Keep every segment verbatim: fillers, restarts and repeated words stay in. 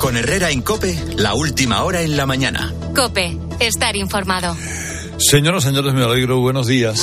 Con Herrera en COPE, la última hora en la mañana. COPE, estar informado. Señoras, señores, me alegro. Buenos días.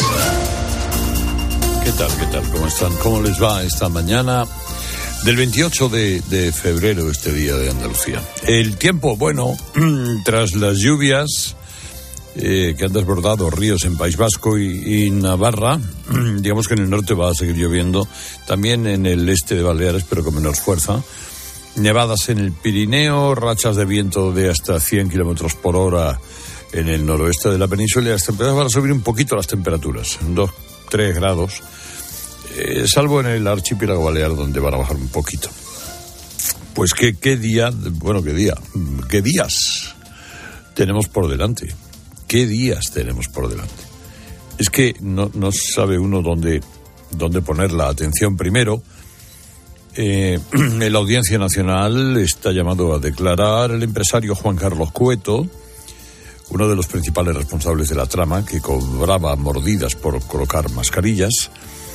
¿Qué tal, qué tal? ¿Cómo están? ¿Cómo les va esta mañana del veintiocho de, de febrero, este día de Andalucía? El tiempo, bueno, tras las lluvias eh, que han desbordado ríos en País Vasco y, y Navarra, digamos que en el norte va a seguir lloviendo, también en el este de Baleares, pero con menor fuerza. Nevadas en el Pirineo, rachas de viento de hasta cien kilómetros por hora en el noroeste de la península, y las temperaturas van a subir un poquito las temperaturas, dos, tres grados, eh, salvo en el archipiélago balear, donde van a bajar un poquito. Pues qué, qué día, bueno, qué día, qué días tenemos por delante, qué días tenemos por delante. Es que no, no sabe uno dónde, dónde poner la atención primero. Eh, la Audiencia Nacional está llamado a declarar el empresario Juan Carlos Cueto, uno de los principales responsables de la trama, que cobraba mordidas por colocar mascarillas.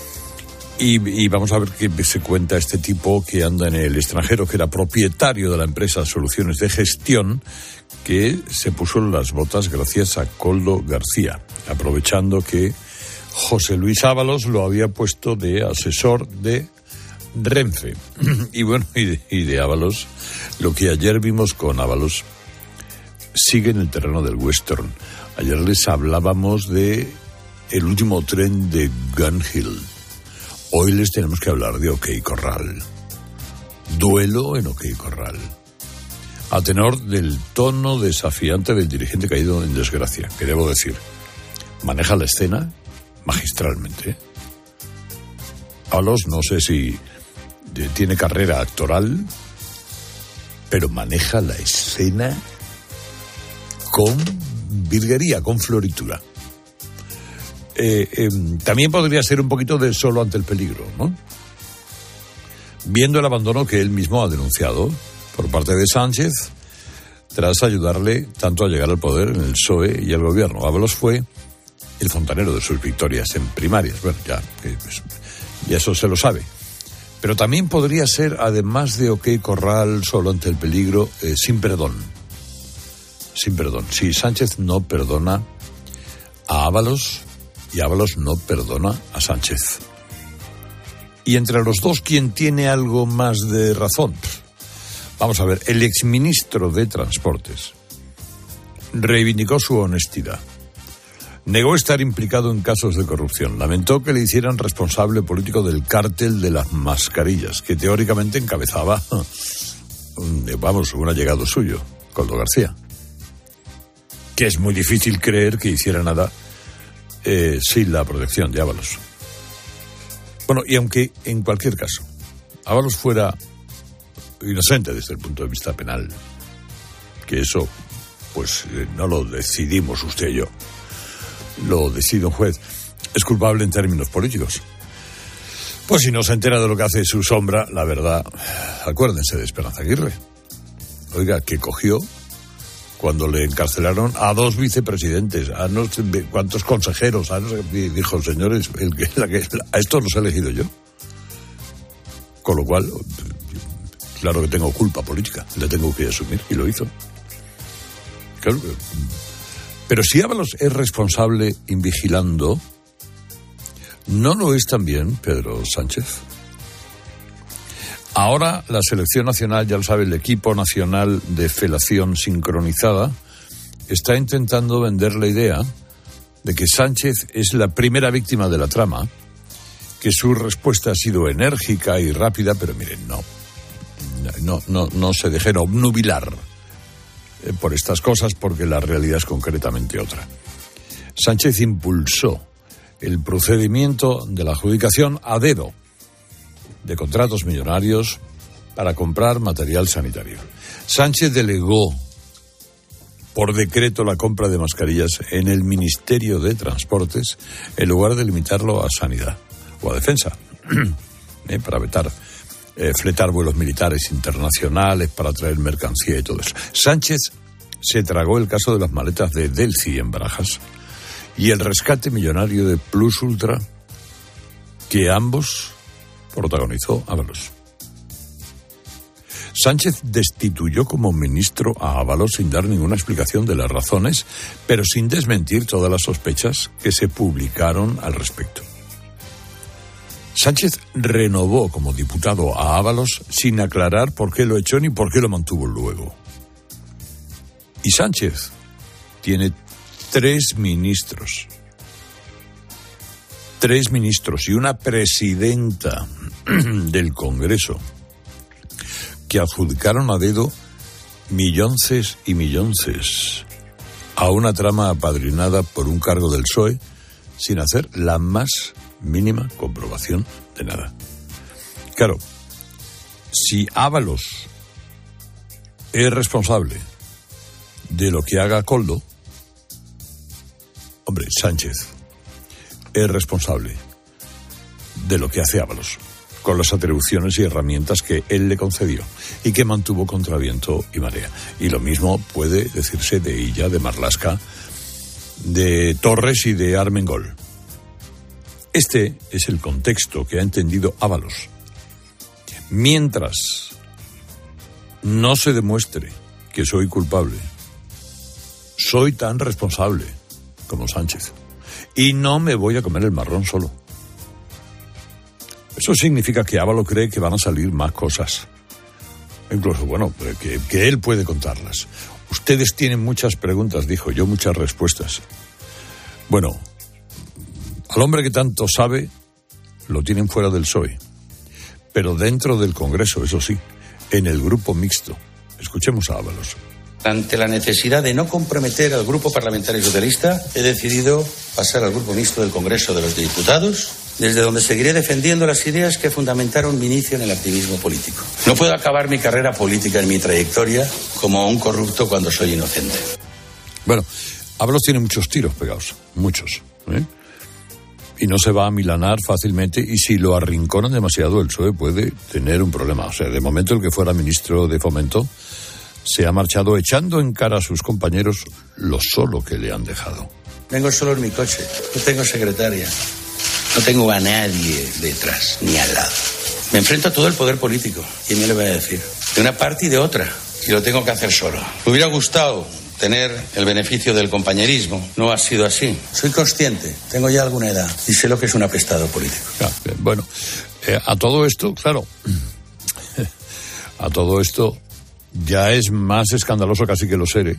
Y, y vamos a ver qué se cuenta este tipo que anda en el extranjero, que era propietario de la empresa Soluciones de Gestión, que se puso las botas gracias a Koldo García, aprovechando que José Luis Ábalos lo había puesto de asesor de Renfe. Y bueno, y de, y de Ábalos, lo que ayer vimos con Ábalos sigue en el terreno del western. Ayer les hablábamos de el último tren de Gun Hill. Hoy les tenemos que hablar de OK Corral. Duelo en OK Corral. A tenor del tono desafiante del dirigente caído en desgracia, que debo decir, maneja la escena magistralmente. Ábalos, no sé si tiene carrera actoral, pero maneja la escena con virguería, con floritura. Eh, eh, también podría ser un poquito de solo ante el peligro, ¿no? Viendo el abandono que él mismo ha denunciado por parte de Sánchez, tras ayudarle tanto a llegar al poder en el P S O E y el gobierno. Ábalos fue el fontanero de sus victorias en primarias. Bueno, ya, pues, y eso se lo sabe. Pero también podría ser, además de OK Corral, solo ante el peligro, eh, sin perdón. Sin perdón. Si Sánchez no perdona a Ábalos y Ábalos no perdona a Sánchez. Y entre los dos, ¿quién tiene algo más de razón? Vamos a ver, el exministro de Transportes reivindicó su honestidad. Negó estar implicado en casos de corrupción. Lamentó que le hicieran responsable político del cártel de las mascarillas, que teóricamente encabezaba, vamos, un allegado suyo, Koldo García. Que es muy difícil creer que hiciera nada eh, sin la protección de Ábalos. Bueno, y aunque en cualquier caso Ábalos fuera inocente desde el punto de vista penal, que eso pues eh, no lo decidimos usted y yo, lo decide un juez, es culpable en términos políticos. Pues si no se entera de lo que hace su sombra, la verdad, acuérdense de Esperanza Aguirre. Oiga, que cogió cuando le encarcelaron a dos vicepresidentes, a no sé cuántos consejeros, a no sé, y dijo, señores, el que, la que, a esto los he elegido yo. Con lo cual, claro que tengo culpa política, la tengo que asumir, y lo hizo. Claro, pero si Ábalos es responsable invigilando, ¿no lo es también Pedro Sánchez? Ahora la selección nacional, ya lo sabe, el equipo nacional de felación sincronizada, está intentando vender la idea de que Sánchez es la primera víctima de la trama, que su respuesta ha sido enérgica y rápida, pero miren, no, no, no, no se dejen obnubilar por estas cosas, porque la realidad es concretamente otra. Sánchez impulsó el procedimiento de la adjudicación a dedo de contratos millonarios para comprar material sanitario. Sánchez delegó por decreto la compra de mascarillas en el Ministerio de Transportes en lugar de limitarlo a Sanidad o a Defensa, ¿eh? para vetar Eh, fletar vuelos militares internacionales para traer mercancía y todo eso. Sánchez se tragó el caso de las maletas de Delci en Barajas y el rescate millonario de Plus Ultra, que ambos protagonizó Ábalos. Sánchez destituyó como ministro a Ábalos sin dar ninguna explicación de las razones, pero sin desmentir todas las sospechas que se publicaron al respecto. Sánchez renovó como diputado a Ábalos sin aclarar por qué lo echó ni por qué lo mantuvo luego. Y Sánchez tiene tres ministros. Tres ministros y una presidenta del Congreso que adjudicaron a dedo millonces y millonces a una trama apadrinada por un cargo del P S O E sin hacer la más mínima comprobación de nada. Claro, si Ábalos es responsable de lo que haga Koldo, hombre, Sánchez es responsable de lo que hace Ábalos, con las atribuciones y herramientas que él le concedió y que mantuvo contra viento y marea. Y lo mismo puede decirse de Illa, de Marlaska, de Torres y de Armengol. Este es el contexto que ha entendido Ábalos. Mientras no se demuestre que soy culpable, soy tan responsable como Sánchez. Y no me voy a comer el marrón solo. Eso significa que Ábalos cree que van a salir más cosas. Incluso, bueno, que, que él puede contarlas. Ustedes tienen muchas preguntas, dijo yo, muchas respuestas. Bueno, al hombre que tanto sabe, lo tienen fuera del P S O E. Pero dentro del Congreso, eso sí, en el grupo mixto. Escuchemos a Ábalos. Ante la necesidad de no comprometer al Grupo Parlamentario Socialista, he decidido pasar al Grupo Mixto del Congreso de los Diputados, desde donde seguiré defendiendo las ideas que fundamentaron mi inicio en el activismo político. No puedo acabar mi carrera política en mi trayectoria como un corrupto cuando soy inocente. Bueno, Ábalos tiene muchos tiros pegados, muchos, ¿eh? Y no se va a milanar fácilmente, y si lo arrinconan demasiado el P S O E puede tener un problema. O sea, de momento el que fuera ministro de Fomento se ha marchado echando en cara a sus compañeros lo solo que le han dejado. Vengo solo en mi coche, no tengo secretaria, no tengo a nadie detrás, ni al lado. Me enfrento a todo el poder político, y me lo voy a decir, de una parte y de otra, y lo tengo que hacer solo. Me hubiera gustado tener el beneficio del compañerismo, no ha sido así. Soy consciente, tengo ya alguna edad, y sé lo que es un apestado político. Ah, bueno, eh, a todo esto, claro, a todo esto ya es más escandaloso casi que lo seré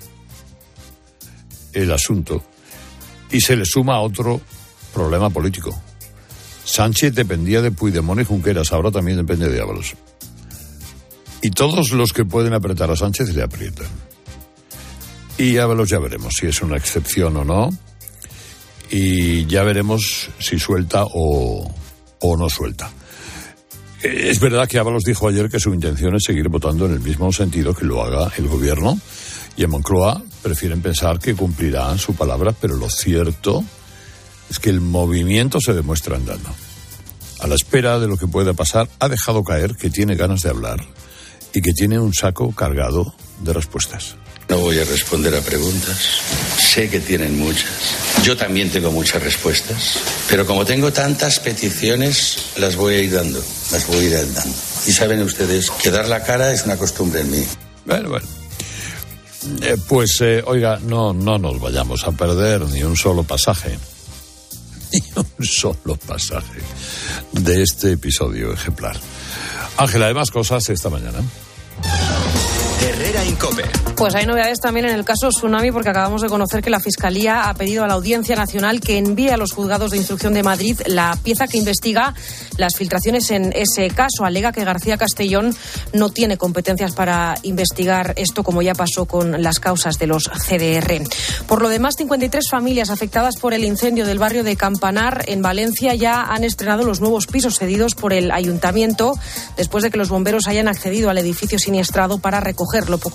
el asunto, y se le suma otro problema político. Sánchez dependía de Puigdemont y Junqueras, ahora también depende de Ábalos. Y todos los que pueden apretar a Sánchez le aprietan. Y Ábalos ya veremos si es una excepción o no, y ya veremos si suelta o, o no suelta. Es verdad que Ábalos dijo ayer que su intención es seguir votando en el mismo sentido que lo haga el gobierno, y en Moncloa prefieren pensar que cumplirá su palabra, pero lo cierto es que el movimiento se demuestra andando. A la espera de lo que pueda pasar, ha dejado caer que tiene ganas de hablar y que tiene un saco cargado de respuestas. No voy a responder a preguntas. Sé que tienen muchas. Yo también tengo muchas respuestas. Pero como tengo tantas peticiones, las voy a ir dando. Las voy a ir dando. Y saben ustedes que dar la cara es una costumbre en mí. Bueno, bueno. Eh, pues, eh, oiga, no, no nos vayamos a perder ni un solo pasaje. Ni un solo pasaje de este episodio ejemplar. Ángela, hay más cosas esta mañana. Herrera Incope. Pues hay novedades también en el caso Tsunami, porque acabamos de conocer que la Fiscalía ha pedido a la Audiencia Nacional que envíe a los juzgados de instrucción de Madrid la pieza que investiga las filtraciones en ese caso. Alega que García Castellón no tiene competencias para investigar esto, como ya pasó con las causas de los C D R. Por lo demás, cincuenta y tres familias afectadas por el incendio del barrio de Campanar en Valencia ya han estrenado los nuevos pisos cedidos por el ayuntamiento después de que los bomberos hayan accedido al edificio siniestrado para recoger lo poco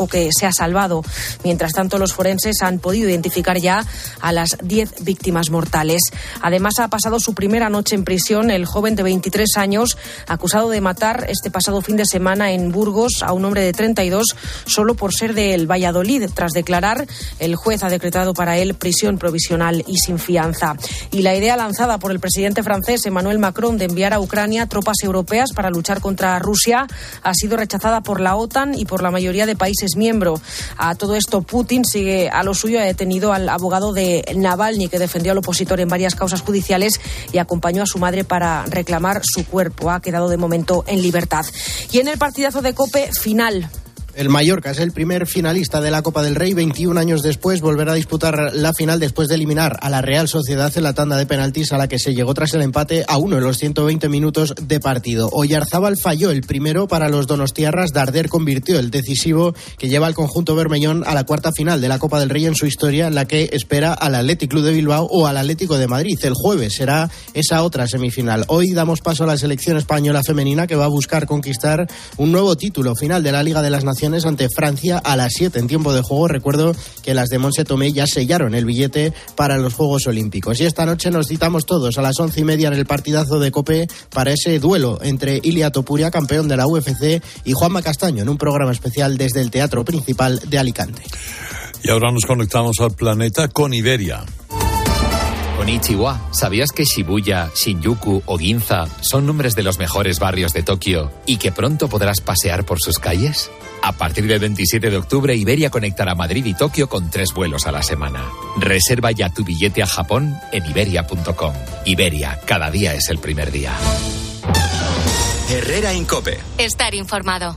poco que se ha salvado. Mientras tanto, los forenses han podido identificar ya a las diez víctimas mortales. Además, ha pasado su primera noche en prisión el joven de veintitrés años, acusado de matar este pasado fin de semana en Burgos a un hombre de treinta y dos solo por ser del Valladolid. Tras declarar, el juez ha decretado para él prisión provisional y sin fianza. Y la idea lanzada por el presidente francés Emmanuel Macron de enviar a Ucrania tropas europeas para luchar contra Rusia ha sido rechazada por la OTAN y por la mayoría de países miembros. A todo esto, Putin sigue a lo suyo. Ha detenido al abogado de Navalny, que defendió al opositor en varias causas judiciales y acompañó a su madre para reclamar su cuerpo. Ha quedado de momento en libertad. Y en el partidazo de COPE final. El Mallorca es el primer finalista de la Copa del Rey. veintiún años después volverá a disputar la final después de eliminar a la Real Sociedad en la tanda de penaltis a la que se llegó tras el empate a uno en los ciento veinte minutos de partido. Oyarzábal falló el primero para los donostiarras. Darder convirtió el decisivo que lleva al conjunto bermellón a la cuarta final de la Copa del Rey en su historia, en la que espera al Athletic Club de Bilbao o al Atlético de Madrid. El jueves será esa otra semifinal. Hoy damos paso a la selección española femenina, que va a buscar conquistar un nuevo título final de la Liga de las Naciones ante Francia a las siete en tiempo de juego. Recuerdo que las de Montse Tomé ya sellaron el billete para los Juegos Olímpicos. Y esta noche nos citamos todos a las once y media en el partidazo de COPE para ese duelo entre Ilia Topuria, campeón de la U F C, y Juanma Castaño, en un programa especial desde el Teatro Principal de Alicante. Y ahora nos conectamos al planeta con Iberia. Konnichiwa, ¿sabías que Shibuya, Shinjuku o Ginza son nombres de los mejores barrios de Tokio y que pronto podrás pasear por sus calles? A partir del veintisiete de octubre, Iberia conectará Madrid y Tokio con tres vuelos a la semana. Reserva ya tu billete a Japón en iberia punto com. Iberia, cada día es el primer día. Herrera en COPE. Estar informado.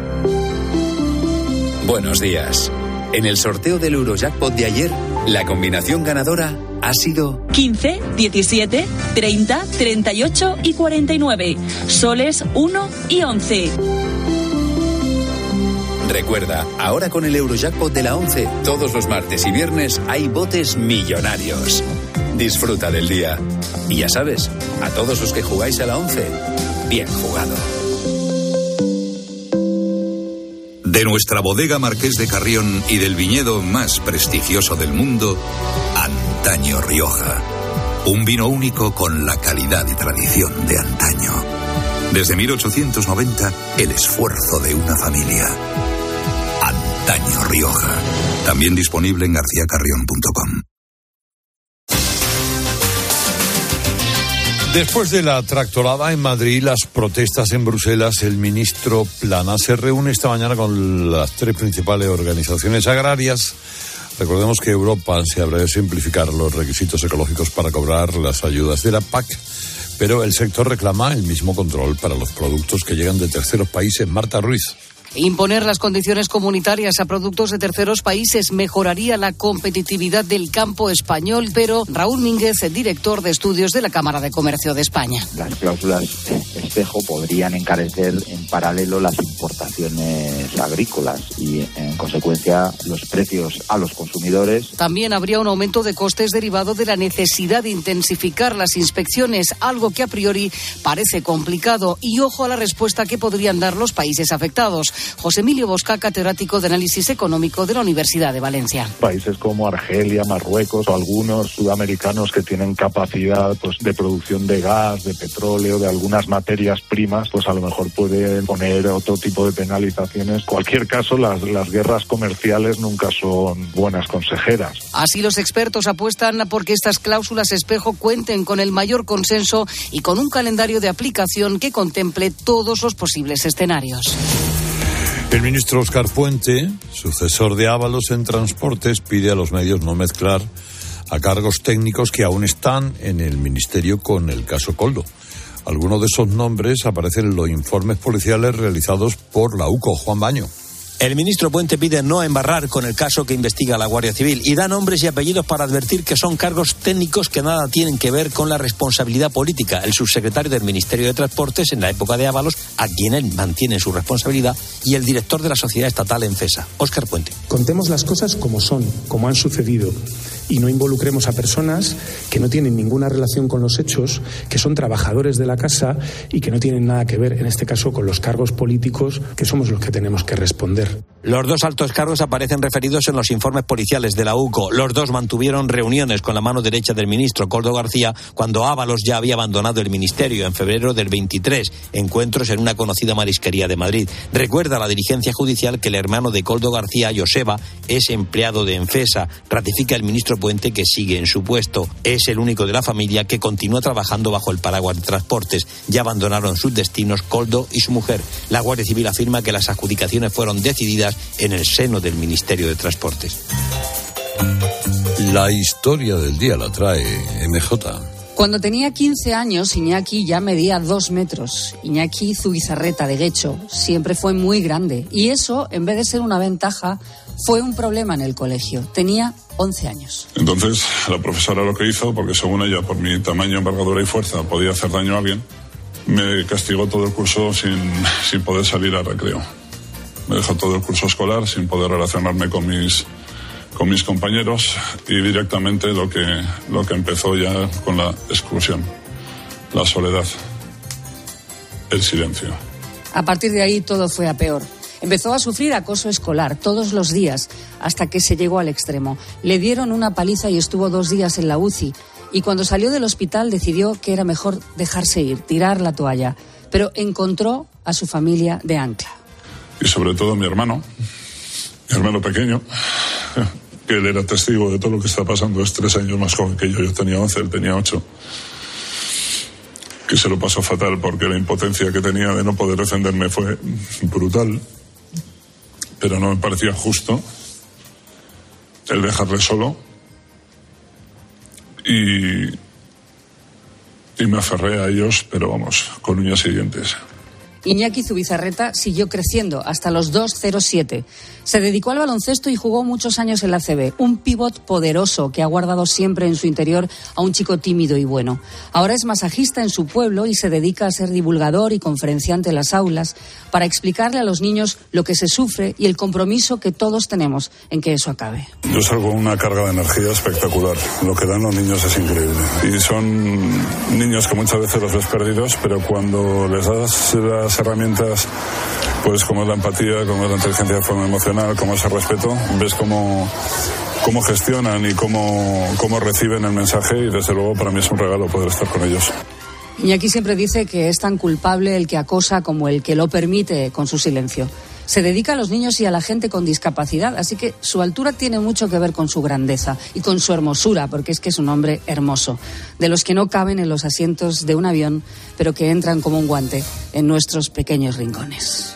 Buenos días. En el sorteo del Eurojackpot de ayer, la combinación ganadora ha sido quince, diecisiete, treinta, treinta y ocho y cuarenta y nueve. Soles uno y once. Recuerda, ahora con el Eurojackpot de la once, todos los martes y viernes hay botes millonarios. Disfruta del día. Y ya sabes, a todos los que jugáis a la once, bien jugado. De nuestra bodega Marqués de Carrión y del viñedo más prestigioso del mundo, Antaño Rioja. Un vino único con la calidad y tradición de antaño. Desde mil ochocientos noventa, el esfuerzo de una familia. Antaño Rioja. También disponible en garcía carrión punto com. Después de la tractorada en Madrid, las protestas en Bruselas, el ministro Planas se reúne esta mañana con las tres principales organizaciones agrarias. Recordemos que Europa se habrá de simplificar los requisitos ecológicos para cobrar las ayudas de la P A C, pero el sector reclama el mismo control para los productos que llegan de terceros países. Marta Ruiz. Imponer las condiciones comunitarias a productos de terceros países mejoraría la competitividad del campo español, pero Raúl Mínguez, el director de estudios de la Cámara de Comercio de España. Las cláusulas espejo podrían encarecer en paralelo las importaciones agrícolas y, en consecuencia, los precios a los consumidores. También habría un aumento de costes derivado de la necesidad de intensificar las inspecciones, algo que a priori parece complicado. Y ojo a la respuesta que podrían dar los países afectados. José Emilio Bosca, catedrático de Análisis Económico de la Universidad de Valencia. Países como Argelia, Marruecos o algunos sudamericanos que tienen capacidad pues, de producción de gas, de petróleo, de algunas materias primas, pues a lo mejor pueden poner otro tipo de penalizaciones. En cualquier caso, las, las guerras comerciales nunca son buenas consejeras. Así los expertos apuestan por que estas cláusulas espejo cuenten con el mayor consenso y con un calendario de aplicación que contemple todos los posibles escenarios. El ministro Óscar Puente, sucesor de Ábalos en Transportes, pide a los medios no mezclar a cargos técnicos que aún están en el ministerio con el caso Koldo. Algunos de esos nombres aparecen en los informes policiales realizados por la UCO. Juan Baño. El ministro Puente pide no embarrar con el caso que investiga la Guardia Civil y da nombres y apellidos para advertir que son cargos técnicos que nada tienen que ver con la responsabilidad política. El subsecretario del Ministerio de Transportes en la época de Ábalos, a quien él mantiene su responsabilidad, y el director de la Sociedad Estatal Enfesa, Óscar Puente. Contemos las cosas como son, como han sucedido. y no involucremos a personas que no tienen ninguna relación con los hechos, que son trabajadores de la casa y que no tienen nada que ver, en este caso, con los cargos políticos, que somos los que tenemos que responder. Los dos altos cargos aparecen referidos en los informes policiales de la U C O. Los dos mantuvieron reuniones con la mano derecha del ministro Koldo García cuando Ábalos ya había abandonado el ministerio en febrero del veintitrés, encuentros en una conocida marisquería de Madrid. Recuerda la dirigencia judicial que el hermano de Koldo García, Joseba, es empleado de Enfesa. Ratifica el ministro Puente que sigue en su puesto. Es el único de la familia que continúa trabajando bajo el paraguas de transportes. Ya abandonaron sus destinos Koldo y su mujer. La Guardia Civil afirma que las adjudicaciones fueron decididas en el seno del Ministerio de Transportes. La historia del día la trae M J. Cuando tenía quince años, Iñaki ya medía dos metros. Iñaki Zubizarreta de Guecho siempre fue muy grande. Y eso, en vez de ser una ventaja, fue un problema en el colegio. Tenía once años. Entonces, la profesora lo que hizo, porque según ella, por mi tamaño, envergadura y fuerza, podía hacer daño a alguien, me castigó todo el curso sin, sin poder salir al recreo. Me dejó todo el curso escolar sin poder relacionarme con mis, con mis compañeros y directamente lo que, lo que empezó ya con la exclusión, la soledad, el silencio. A partir de ahí todo fue a peor. Empezó a sufrir acoso escolar todos los días hasta que se llegó al extremo. Le dieron una paliza y estuvo dos días en la U C I. Y cuando salió del hospital decidió que era mejor dejarse ir, tirar la toalla. Pero encontró a su familia de ancla. Y sobre todo mi hermano, mi hermano pequeño, que él era testigo de todo lo que está pasando, es tres años más joven que yo, yo tenía once, él tenía ocho, que se lo pasó fatal porque la impotencia que tenía de no poder defenderme fue brutal, pero no me parecía justo el dejarle solo y, y me aferré a ellos, pero vamos, con uñas y dientes. Iñaki Zubizarreta siguió creciendo hasta los dos cero siete. Se dedicó al baloncesto y jugó muchos años en la A C B. Un pívot poderoso que ha guardado siempre en su interior a un chico tímido y bueno. Ahora es masajista en su pueblo y se dedica a ser divulgador y conferenciante en las aulas para explicarle a los niños lo que se sufre y el compromiso que todos tenemos en que eso acabe. Yo salgo con una carga de energía espectacular. Lo que dan los niños es increíble. Y son niños que muchas veces los ves perdidos, pero cuando les das las herramientas, pues como es la empatía, como es la inteligencia de forma emocional, como es el respeto, ves cómo, cómo gestionan y cómo, cómo reciben el mensaje y desde luego para mí es un regalo poder estar con ellos. Iñaki siempre dice que es tan culpable el que acosa como el que lo permite con su silencio. Se dedica a los niños y a la gente con discapacidad, así que su altura tiene mucho que ver con su grandeza y con su hermosura, porque es que es un hombre hermoso, de los que no caben en los asientos de un avión, pero que entran como un guante en nuestros pequeños rincones.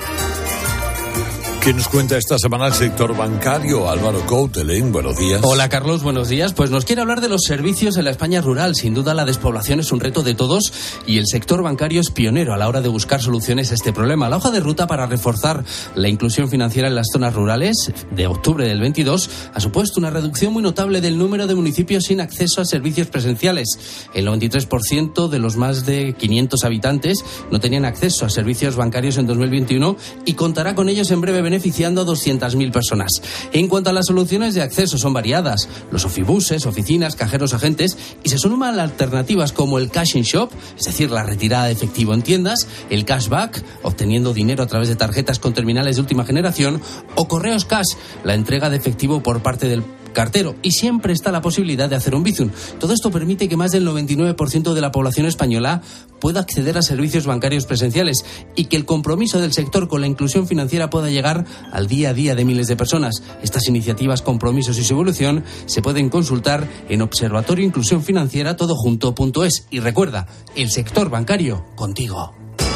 ¿Qué nos cuenta esta semana el sector bancario? Álvaro Coutelén, buenos días. Hola Carlos, buenos días. Pues nos quiere hablar de los servicios en la España rural. Sin duda la despoblación es un reto de todos y el sector bancario es pionero a la hora de buscar soluciones a este problema. La hoja de ruta para reforzar la inclusión financiera en las zonas rurales de octubre del veintidós ha supuesto una reducción muy notable del número de municipios sin acceso a servicios presenciales. El noventa y tres por ciento de los más de quinientos habitantes no tenían acceso a servicios bancarios en dos mil veintiuno y contará con ellos en breve beneficiando a doscientas mil personas. En cuanto a las soluciones de acceso, son variadas. Los ofibuses, oficinas, cajeros, agentes, y se suman alternativas como el cash in shop, es decir, la retirada de efectivo en tiendas, el cashback, obteniendo dinero a través de tarjetas con terminales de última generación, o correos cash, la entrega de efectivo por parte del cartero, y siempre está la posibilidad de hacer un bizum. Todo esto permite que más del noventa y nueve por ciento de la población española pueda acceder a servicios bancarios presenciales y que el compromiso del sector con la inclusión financiera pueda llegar al día a día de miles de personas. Estas iniciativas, compromisos y su evolución se pueden consultar en Observatorio Inclusión Financiera todo junto punto es. Y recuerda, el sector bancario contigo.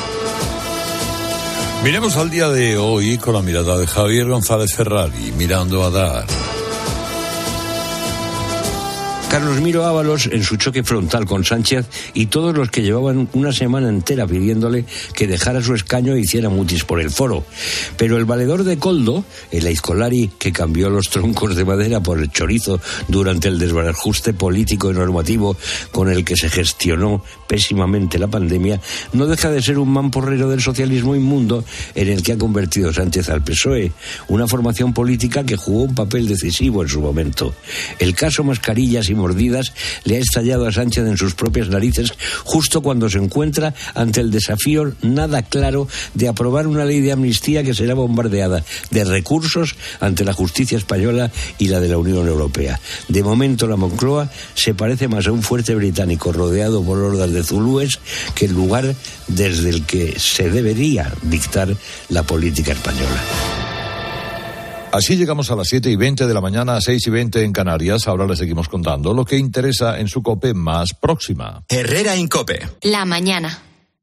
Miremos al día de hoy con la mirada de Javier González Ferrari, mirando a dar. Carlos Miro Ábalos en su choque frontal con Sánchez y todos los que llevaban una semana entera pidiéndole que dejara su escaño e hiciera mutis por el foro. Pero el valedor de Coldo, el aizkolari que cambió los troncos de madera por el chorizo durante el desbarajuste político y normativo con el que se gestionó pésimamente la pandemia, no deja de ser un mamporrero del socialismo inmundo en el que ha convertido Sánchez al P S O E, una formación política que jugó un papel decisivo en su momento. El caso Mascarillas y Mordidas le ha estallado a Sánchez en sus propias narices justo cuando se encuentra ante el desafío nada claro de aprobar una ley de amnistía que será bombardeada de recursos ante la justicia española y la de la Unión Europea. De momento la Moncloa se parece más a un fuerte británico rodeado por hordas de zulúes que el lugar desde el que se debería dictar la política española. Así llegamos a las siete y veinte de la mañana, a seis y veinte en Canarias. Ahora les seguimos contando lo que interesa en su COPE más próxima. Herrera en COPE. La mañana.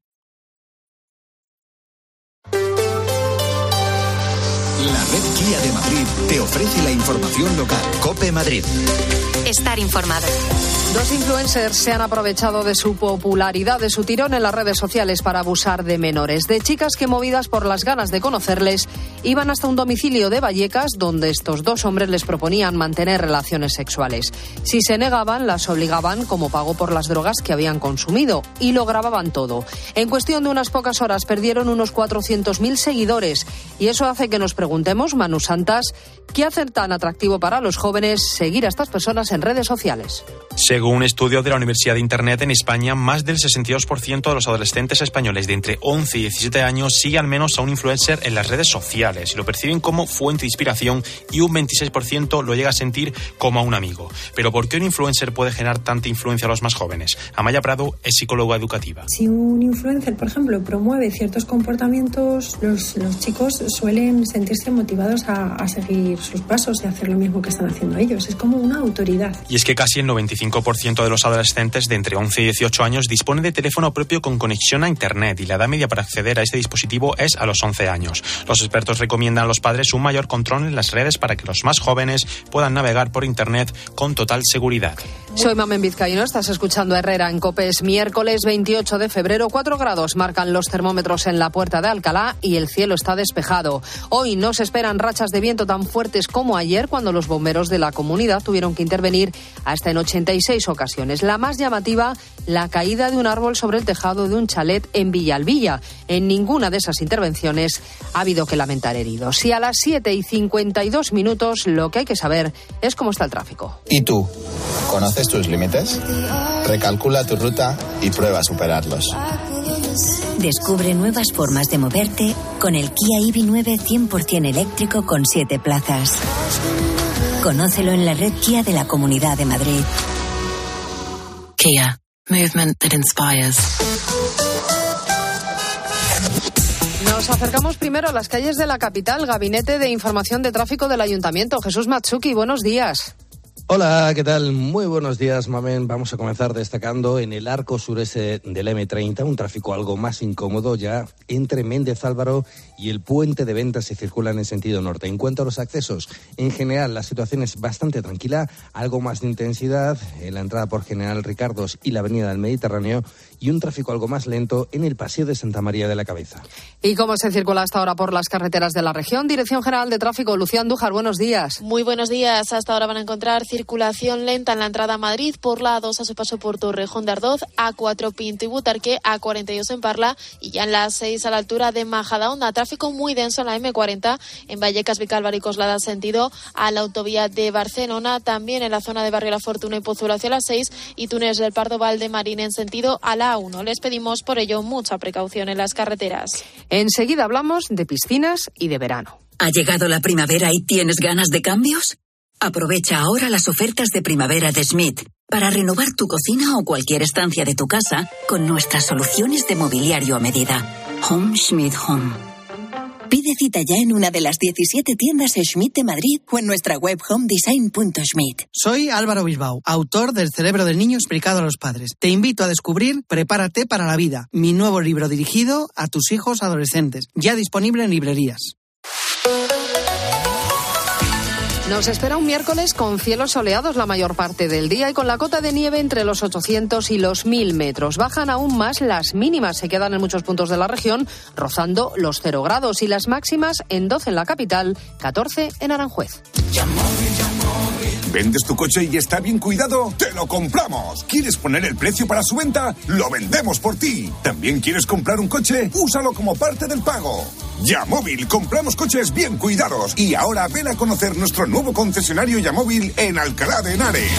La red Kia de Madrid te ofrece la información local. COPE Madrid. Estar informado. Dos influencers se han aprovechado de su popularidad, de su tirón en las redes sociales para abusar de menores, de chicas que, movidas por las ganas de conocerles, iban hasta un domicilio de Vallecas donde estos dos hombres les proponían mantener relaciones sexuales. Si se negaban, las obligaban como pago por las drogas que habían consumido y lo grababan todo. En cuestión de unas pocas horas perdieron unos cuatrocientos mil seguidores y eso hace que nos preguntemos, Manu Santas, ¿qué hace tan atractivo para los jóvenes seguir a estas personas en redes sociales? Según un estudio de la Universidad de Internet en España, más del sesenta y dos por ciento de los adolescentes españoles de entre once y diecisiete años sigue al menos a un influencer en las redes sociales y lo perciben como fuente de inspiración y un veintiséis por ciento lo llega a sentir como a un amigo. Pero ¿por qué un influencer puede generar tanta influencia a los más jóvenes? Amaya Prado es psicóloga educativa. Si un influencer, por ejemplo, promueve ciertos comportamientos, los, los chicos suelen sentirse motivados a, a seguir sus pasos y a hacer lo mismo que están haciendo ellos. Es como una autoridad. Y es que casi el noventa y cinco por ciento de los adolescentes de entre once y dieciocho años dispone de teléfono propio con conexión a Internet y la edad media para acceder a este dispositivo es a los once años. Los expertos recomiendan a los padres un mayor control en las redes para que los más jóvenes puedan navegar por Internet con total seguridad. Soy Mamen Vizcaíno, estás escuchando Herrera en COPE. Es miércoles veintiocho de febrero, cuatro grados marcan los termómetros en la Puerta de Alcalá y el cielo está despejado. Hoy no se esperan rachas de viento tan fuertes como ayer, cuando los bomberos de la comunidad tuvieron que intervenir hasta en ochenta y seis ocasiones. La más llamativa, la caída de un árbol sobre el tejado de un chalet en Villalbilla. En ninguna de esas intervenciones ha habido que lamentar heridos. Y a las siete y cincuenta y dos minutos lo que hay que saber es cómo está el tráfico. ¿Y tú? ¿Conoces tus límites? Recalcula tu ruta y prueba a superarlos. Descubre nuevas formas de moverte con el Kia E V nueve cien por ciento eléctrico con siete plazas. Conócelo en la red Kia de la Comunidad de Madrid. Kia. Movement that inspires. Nos acercamos primero a las calles de la capital. Gabinete de Información de Tráfico del Ayuntamiento. Jesús Matsuki, buenos días. Hola, ¿qué tal? Muy buenos días, Mamen. Vamos a comenzar destacando en el arco sureste del eme treinta un tráfico algo más incómodo ya entre Méndez Álvaro y el puente de Ventas se circulan en sentido norte. En cuanto a los accesos, en general la situación es bastante tranquila, algo más de intensidad en la entrada por General Ricardos y la avenida del Mediterráneo y un tráfico algo más lento en el Paseo de Santa María de la Cabeza. ¿Y cómo se circula hasta ahora por las carreteras de la región? Dirección General de Tráfico, Lucía Andújar, buenos días. Muy buenos días. Hasta ahora van a encontrar circulación lenta en la entrada a Madrid por la A dos a su paso por Torrejón de Ardoz, A cuatro Pinto y Butarque, A cuarenta y dos en Parla y ya en la seis a la altura de Majadahonda. Tráfico muy denso en la eme cuarenta en Vallecas, Vicálvaro y Coslada sentido a la autovía de Barcelona, también en la zona de Barrio La Fortuna y Pozuelo hacia las seis y Túnez del Pardo Valdemarín en sentido a la A uno. Les pedimos por ello mucha precaución en las carreteras. Enseguida hablamos de piscinas y de verano. ¿Ha llegado la primavera y tienes ganas de cambios? Aprovecha ahora las ofertas de primavera de Schmidt para renovar tu cocina o cualquier estancia de tu casa con nuestras soluciones de mobiliario a medida. Home Schmidt Home. Pide cita ya en una de las diecisiete tiendas Schmidt de Madrid o en nuestra web homedesign punto schmidt. Soy Álvaro Bilbao, autor del Cerebro del Niño explicado a los padres. Te invito a descubrir Prepárate para la vida, mi nuevo libro dirigido a tus hijos adolescentes, ya disponible en librerías. Nos espera un miércoles con cielos soleados la mayor parte del día y con la cota de nieve entre los ochocientos y los mil metros. Bajan aún más las mínimas, se quedan en muchos puntos de la región rozando los cero grados y las máximas en doce en la capital, catorce en Aranjuez. ¿Vendes tu coche y está bien cuidado? ¡Te lo compramos! ¿Quieres poner el precio para su venta? ¡Lo vendemos por ti! ¿También quieres comprar un coche? ¡Úsalo como parte del pago! Yamóvil, compramos coches bien cuidados. Y ahora ven a conocer nuestro nuevo concesionario Yamóvil en Alcalá de Henares.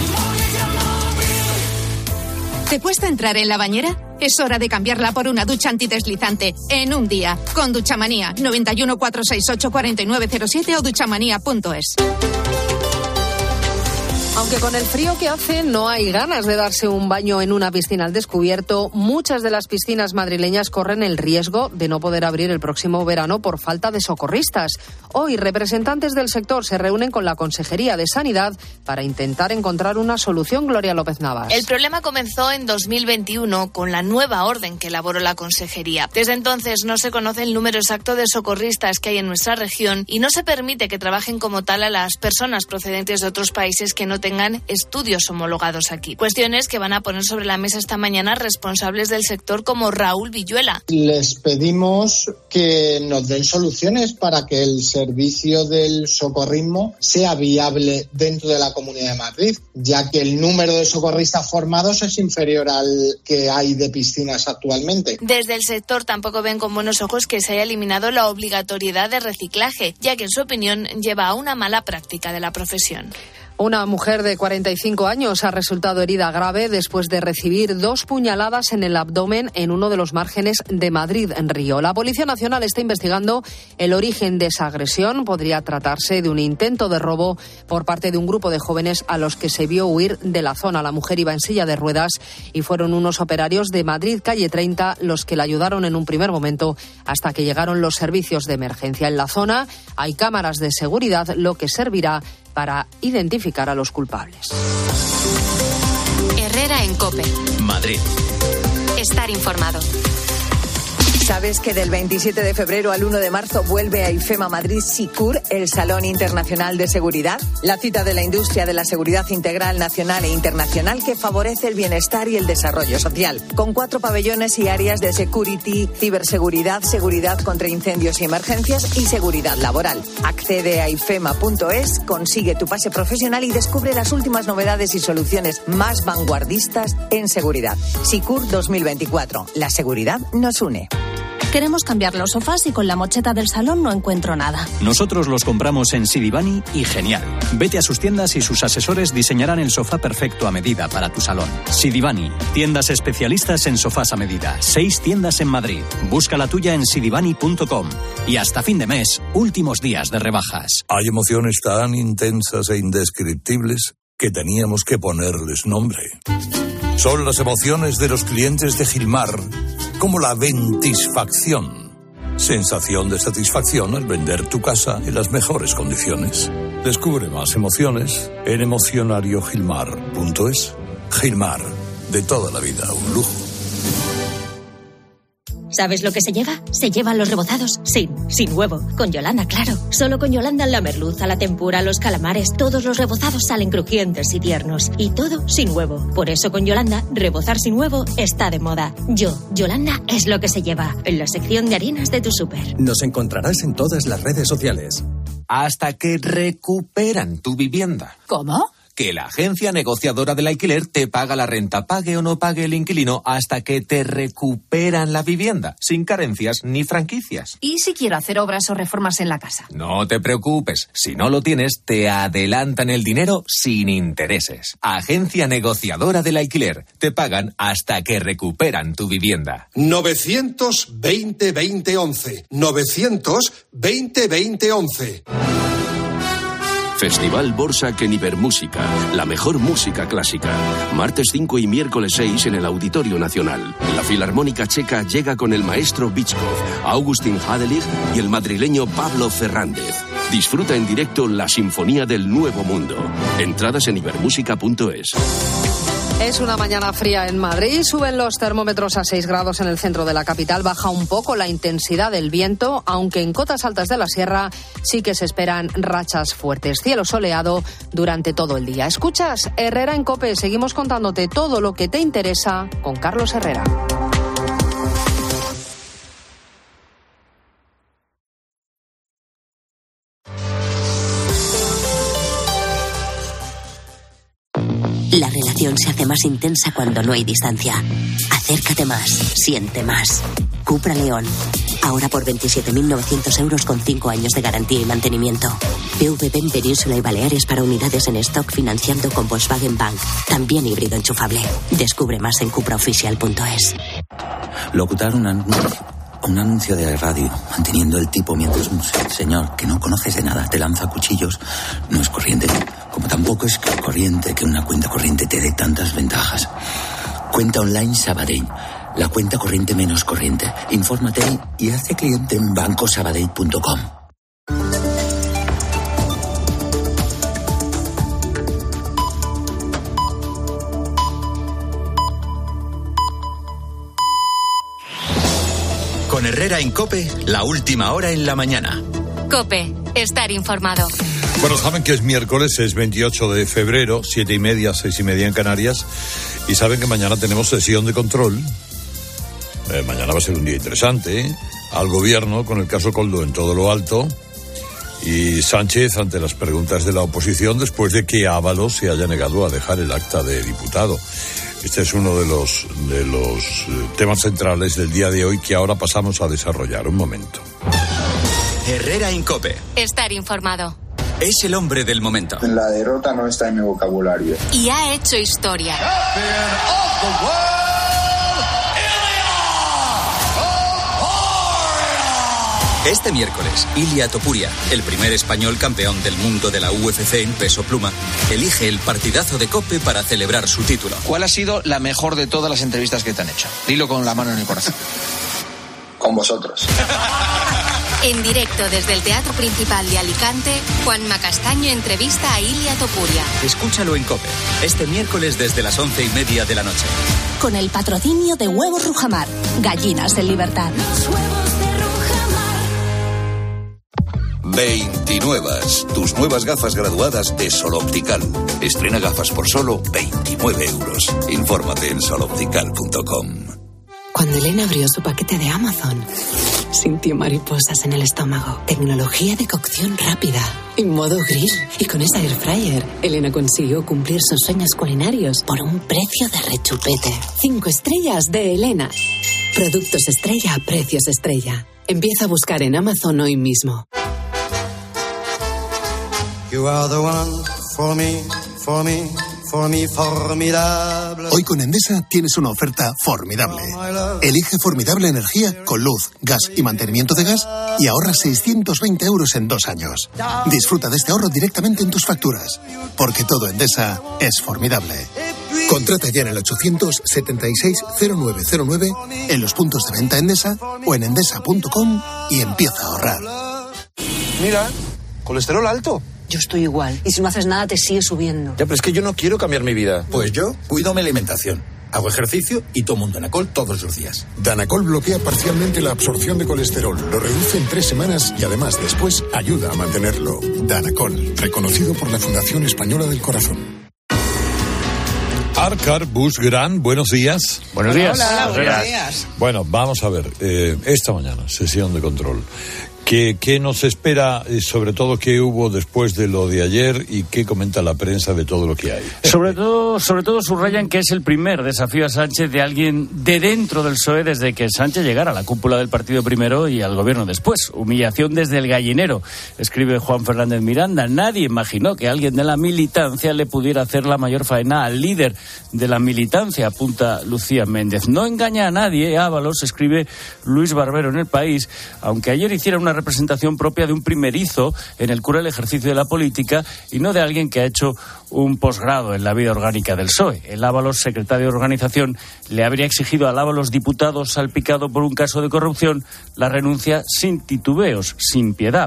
¿Te cuesta entrar en la bañera? Es hora de cambiarla por una ducha antideslizante en un día. Con Duchamanía, noventa y uno, cuatrocientos sesenta y ocho, cuarenta y nueve cero siete o duchamanía punto es. Aunque con el frío que hace no hay ganas de darse un baño en una piscina al descubierto, muchas de las piscinas madrileñas corren el riesgo de no poder abrir el próximo verano por falta de socorristas. Hoy, representantes del sector se reúnen con la Consejería de Sanidad para intentar encontrar una solución. Gloria López Navas. El problema comenzó en dos mil veintiuno con la nueva orden que elaboró la Consejería. Desde entonces no se conoce el número exacto de socorristas que hay en nuestra región y no se permite que trabajen como tal a las personas procedentes de otros países que no tengan estudios homologados aquí. Cuestiones que van a poner sobre la mesa esta mañana responsables del sector como Raúl Villuela. Les pedimos que nos den soluciones para que el servicio del socorrismo sea viable dentro de la Comunidad de Madrid, ya que el número de socorristas formados es inferior al que hay de piscinas actualmente. Desde el sector tampoco ven con buenos ojos que se haya eliminado la obligatoriedad de reciclaje, ya que en su opinión lleva a una mala práctica de la profesión. Una mujer de cuarenta y cinco años ha resultado herida grave después de recibir dos puñaladas en el abdomen en uno de los márgenes de Madrid, en Río. La Policía Nacional está investigando el origen de esa agresión. Podría tratarse de un intento de robo por parte de un grupo de jóvenes a los que se vio huir de la zona. La mujer iba en silla de ruedas y fueron unos operarios de Madrid, calle treinta, los que la ayudaron en un primer momento hasta que llegaron los servicios de emergencia. En la zona hay cámaras de seguridad, lo que servirá para identificar a los culpables. Herrera en COPE. Madrid. Estar informado. ¿Sabes que del veintisiete de febrero al uno de marzo vuelve a IFEMA Madrid SICUR, el Salón Internacional de Seguridad? La cita de la industria de la seguridad integral nacional e internacional que favorece el bienestar y el desarrollo social. Con cuatro pabellones y áreas de security, ciberseguridad, seguridad contra incendios y emergencias y seguridad laboral. Accede a ifema punto es, consigue tu pase profesional y descubre las últimas novedades y soluciones más vanguardistas en seguridad. SICUR dos mil veinticuatro. La seguridad nos une. Queremos cambiar los sofás y con la mocheta del salón no encuentro nada. Nosotros los compramos en Sidibani y genial. Vete a sus tiendas y sus asesores diseñarán el sofá perfecto a medida para tu salón. Sidibani, tiendas especialistas en sofás a medida. Seis tiendas en Madrid. Busca la tuya en sidibani punto com. Y hasta fin de mes, últimos días de rebajas. Hay emociones tan intensas e indescriptibles que teníamos que ponerles nombre. Son las emociones de los clientes de Gilmar, como la ventisfacción. Sensación de satisfacción al vender tu casa en las mejores condiciones. Descubre más emociones en emocionario gilmar punto es. Gilmar, de toda la vida, un lujo. ¿Sabes lo que se lleva? Se llevan los rebozados sin, sin huevo. Con Yolanda, claro. Solo con Yolanda la merluza, la tempura, los calamares, todos los rebozados salen crujientes y tiernos. Y todo sin huevo. Por eso con Yolanda, rebozar sin huevo está de moda. Yo, Yolanda, es lo que se lleva. En la sección de harinas de tu súper. Nos encontrarás en todas las redes sociales. Hasta que recuperan tu vivienda. ¿Cómo? Que la agencia negociadora del alquiler te paga la renta, pague o no pague el inquilino, hasta que te recuperan la vivienda, sin carencias ni franquicias. ¿Y si quiero hacer obras o reformas en la casa? No te preocupes, si no lo tienes, te adelantan el dinero sin intereses. Agencia negociadora del alquiler, te pagan hasta que recuperan tu vivienda. novecientos veinte veinte once. novecientos veinte veinte once. Festival Borsak en Ibermúsica, la mejor música clásica. Martes cinco y miércoles seis en el Auditorio Nacional. La Filarmónica Checa llega con el maestro Bichkov, Augustin Hadelig y el madrileño Pablo Fernández. Disfruta en directo la Sinfonía del Nuevo Mundo. Entradas en ibermúsica punto es. Es una mañana fría en Madrid, suben los termómetros a seis grados en el centro de la capital, baja un poco la intensidad del viento, aunque en cotas altas de la sierra sí que se esperan rachas fuertes. Cielo soleado durante todo el día. Escuchas Herrera en COPE, seguimos contándote todo lo que te interesa con Carlos Herrera. La relación se hace más intensa cuando no hay distancia. Acércate más, siente más. Cupra León. Ahora por veintisiete mil novecientos euros con cinco años de garantía y mantenimiento. P V P en Península y Baleares para unidades en stock financiando con Volkswagen Bank. También híbrido enchufable. Descubre más en cupra oficial punto es. Locutar un anuncio, un anuncio de radio, manteniendo el tipo mientras un señor que no conoces de nada te lanza cuchillos, no es corriente. Como tampoco es corriente que una cuenta corriente te dé tantas ventajas. Cuenta online Sabadell, la cuenta corriente menos corriente. Infórmate y hazte cliente en banco sabadell punto com. Con Herrera en COPE, la última hora en la mañana. COPE, estar informado. Bueno, saben que es miércoles, es veintiocho de febrero, siete y media, seis y media en Canarias, y saben que mañana tenemos sesión de control. Eh, mañana va a ser un día interesante, ¿eh? Al gobierno con el caso Koldo en todo lo alto, y Sánchez ante las preguntas de la oposición después de que Ábalos se haya negado a dejar el acta de diputado. Este es uno de los, de los temas centrales del día de hoy que ahora pasamos a desarrollar. Un momento. Herrera en COPE. Estar informado. Es el hombre del momento. La derrota no está en mi vocabulario. Y ha hecho historia. Este miércoles, Ilia Topuria, el primer español campeón del mundo de la U F C en peso pluma, elige el partidazo de COPE para celebrar su título. ¿Cuál ha sido la mejor de todas las entrevistas que te han hecho? Dilo con la mano en el corazón. Con vosotros. En directo desde el Teatro Principal de Alicante, Juanma Castaño entrevista a Ilia Topuria. Escúchalo en COPE, este miércoles desde las once y media de la noche. Con el patrocinio de Huevos Rujamar, gallinas en libertad. Los huevos de Rujamar. veintinuevas, tus nuevas gafas graduadas de Sol Optical. Estrena gafas por solo veintinueve euros. Infórmate en sol optical punto com. Cuando Elena abrió su paquete de Amazon, sintió mariposas en el estómago. Tecnología de cocción rápida y modo grill. Y con esa air fryer, Elena consiguió cumplir sus sueños culinarios por un precio de rechupete. Cinco estrellas de Elena. Productos estrella a precios estrella. Empieza a buscar en Amazon hoy mismo. You are the one for me, for me. Formidable. Hoy con Endesa tienes una oferta formidable. Elige Formidable Energía con luz, gas y mantenimiento de gas y ahorra seiscientos veinte euros en dos años. Disfruta de este ahorro directamente en tus facturas, porque todo Endesa es formidable. Contrata ya en el ochocientos setenta y seis cero nueve cero nueve, en los puntos de venta Endesa o en endesa punto com y empieza a ahorrar. Mira, colesterol alto. Yo estoy igual. Y si no haces nada, te sigue subiendo. Ya, pero es que yo no quiero cambiar mi vida. Pues yo cuido mi alimentación. Hago ejercicio y tomo un Danacol todos los días. Danacol bloquea parcialmente la absorción de colesterol, lo reduce en tres semanas y además después ayuda a mantenerlo. Danacol, reconocido por la Fundación Española del Corazón. Arcar Bus Gran, buenos días. Buenos días. Hola, buenos días. Bueno, vamos a ver, eh, esta mañana, sesión de control. ¿Qué, qué nos espera, y sobre todo qué hubo después de lo de ayer y qué comenta la prensa de todo lo que hay? Sobre todo, sobre todo subrayan que es el primer desafío a Sánchez de alguien de dentro del P S O E desde que Sánchez llegara a la cúpula del partido primero y al gobierno después. Humillación desde el gallinero, escribe Juan Fernández Miranda. Nadie imaginó que alguien de la militancia le pudiera hacer la mayor faena al líder de la militancia, apunta Lucía Méndez. No engaña a nadie, Ábalos, escribe Luis Barbero en El País, aunque ayer hiciera una representación propia de un primerizo en el cura del ejercicio de la política y no de alguien que ha hecho un posgrado en la vida orgánica del P S O E. El Ábalos, secretario de organización, le habría exigido al Ábalos diputado salpicado por un caso de corrupción la renuncia sin titubeos, sin piedad.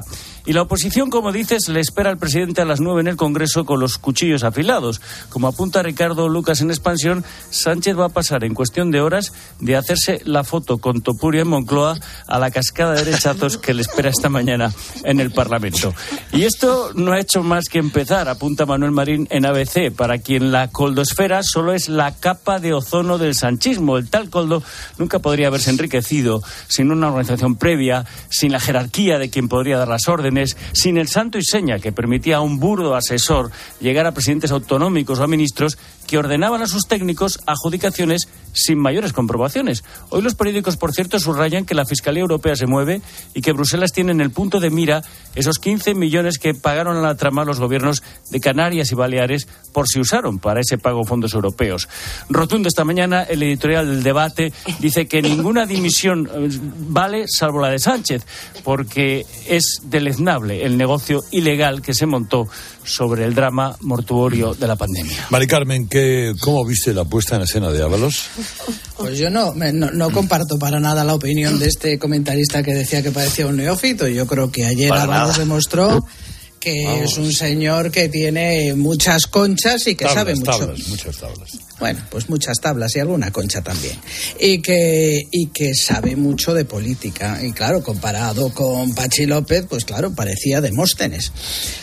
Y la oposición, como dices, le espera al presidente a las nueve en el Congreso con los cuchillos afilados. Como apunta Ricardo Lucas en Expansión, Sánchez va a pasar en cuestión de horas de hacerse la foto con Topuria en Moncloa a la cascada de derechazos que le espera esta mañana en el Parlamento. Y esto no ha hecho más que empezar, apunta Manuel Marín en A B C, para quien la coldosfera solo es la capa de ozono del sanchismo. El tal Coldo nunca podría haberse enriquecido sin una organización previa, sin la jerarquía de quien podría dar las órdenes, sin el santo y seña que permitía a un burdo asesor llegar a presidentes autonómicos o a ministros que ordenaban a sus técnicos adjudicaciones sin mayores comprobaciones. Hoy los periódicos, por cierto, subrayan que la Fiscalía Europea se mueve y que Bruselas tiene en el punto de mira esos quince millones que pagaron a la trama los gobiernos de Canarias y Baleares por si usaron para ese pago fondos europeos. Rotundo esta mañana, el editorial del Debate dice que ninguna dimisión vale salvo la de Sánchez, porque es deleznable el negocio ilegal que se montó sobre el drama mortuorio de la pandemia. Mari Carmen, ¿qué, ¿cómo viste la puesta en escena de Ábalos? Pues yo no, no, no comparto para nada la opinión de este comentarista que decía que parecía un neófito. Yo creo que ayer Ábalos demostró que Vamos. es un señor que tiene muchas conchas y que tablas, sabe mucho. Tablas, muchas tablas. Bueno, pues muchas tablas y alguna concha también. Y que, y que sabe mucho de política. Y claro, comparado con Pachi López, pues claro, parecía Demóstenes.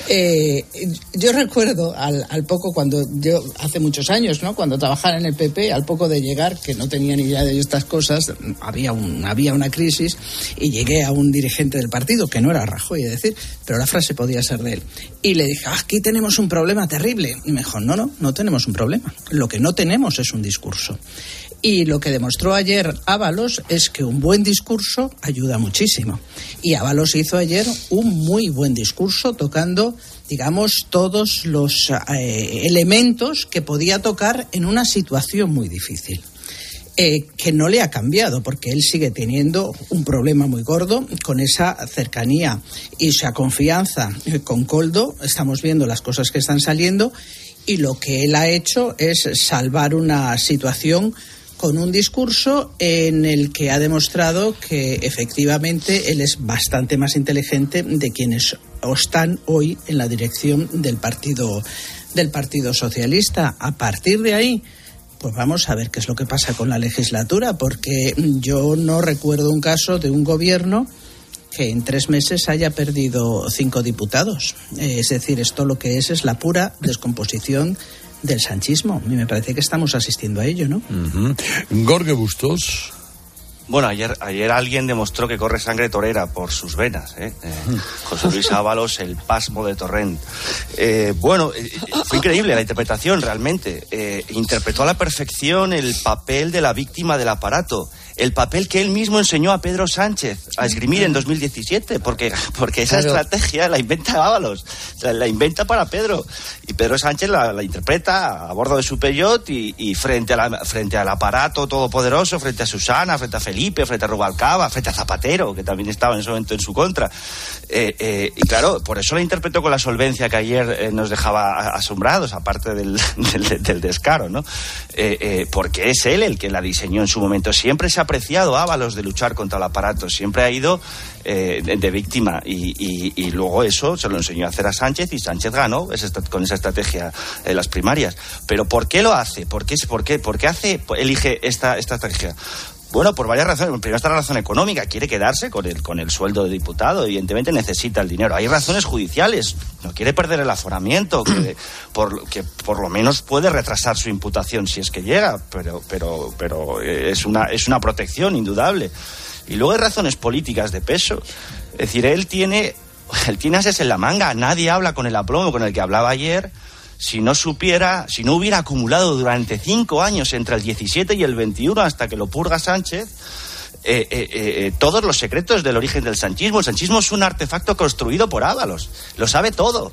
Eh, yo recuerdo al, al poco, cuando yo, hace muchos años, ¿no? Cuando trabajaba en el P P, al poco de llegar, que no tenía ni idea de estas cosas, había, un, había una crisis y llegué a un dirigente del partido, que no era Rajoy, es decir, pero la frase podía ser de él. Y le dije, ah, aquí tenemos un problema terrible. Y me dijo, no, no, no tenemos un problema. Lo que no tenemos es un discurso. Y lo que demostró ayer Ábalos es que un buen discurso ayuda muchísimo. Y Ábalos hizo ayer un muy buen discurso tocando, digamos, todos los eh, elementos que podía tocar en una situación muy difícil. Eh, que no le ha cambiado, porque él sigue teniendo un problema muy gordo con esa cercanía y esa confianza con Koldo. Estamos viendo las cosas que están saliendo y lo que él ha hecho es salvar una situación con un discurso en el que ha demostrado que efectivamente él es bastante más inteligente de quienes están hoy en la dirección del partido, del Partido Socialista. A partir de ahí, pues vamos a ver qué es lo que pasa con la legislatura, porque yo no recuerdo un caso de un gobierno que en tres meses haya perdido cinco diputados. Eh, es decir, esto lo que es es la pura descomposición del sanchismo. A mí me parece que estamos asistiendo a ello, ¿no? Uh-huh. Jorge Bustos. Bueno, ayer ayer alguien demostró que corre sangre torera por sus venas, ¿eh? eh José Luis Ábalos, el pasmo de Torrent. Eh, bueno, eh, fue increíble la interpretación, realmente. Eh, interpretó a la perfección el papel de la víctima del aparato. El papel que él mismo enseñó a Pedro Sánchez a esgrimir en dos mil diecisiete, porque, porque esa claro. estrategia la inventa Ábalos, la, la inventa para Pedro, y Pedro Sánchez la, la interpreta a bordo de su Peugeot y, y frente, a la, frente al aparato todopoderoso, frente a Susana, frente a Felipe, frente a Rubalcaba, frente a Zapatero, que también estaba en ese momento en su contra. Eh, eh, y claro, por eso la interpretó con la solvencia que ayer eh, nos dejaba asombrados, aparte del, del, del descaro, ¿no? Eh, eh, porque es él el que la diseñó en su momento. Siempre se ha apreciado Ábalos de luchar contra el aparato, siempre ha ido eh, de, de víctima y, y, y luego eso se lo enseñó a hacer a Sánchez y Sánchez ganó esa, con esa estrategia en las primarias. Pero ¿por qué lo hace? ¿Por qué, por qué, por qué hace, elige esta, esta estrategia? Bueno, por varias razones. Primero está la razón económica, quiere quedarse con el, con el sueldo de diputado, evidentemente necesita el dinero. Hay razones judiciales, no quiere perder el aforamiento, que por, que por lo menos puede retrasar su imputación si es que llega, pero, pero, pero es una, es una protección indudable. Y luego hay razones políticas de peso, es decir, él tiene, él tiene ases en la manga, nadie habla con el aplomo con el que hablaba ayer. Si no supiera, si no hubiera acumulado durante cinco años entre el diecisiete y el veintiuno hasta que lo purga Sánchez, eh, eh, eh, todos los secretos del origen del sanchismo. El sanchismo es un artefacto construido por Ábalos, lo sabe todo.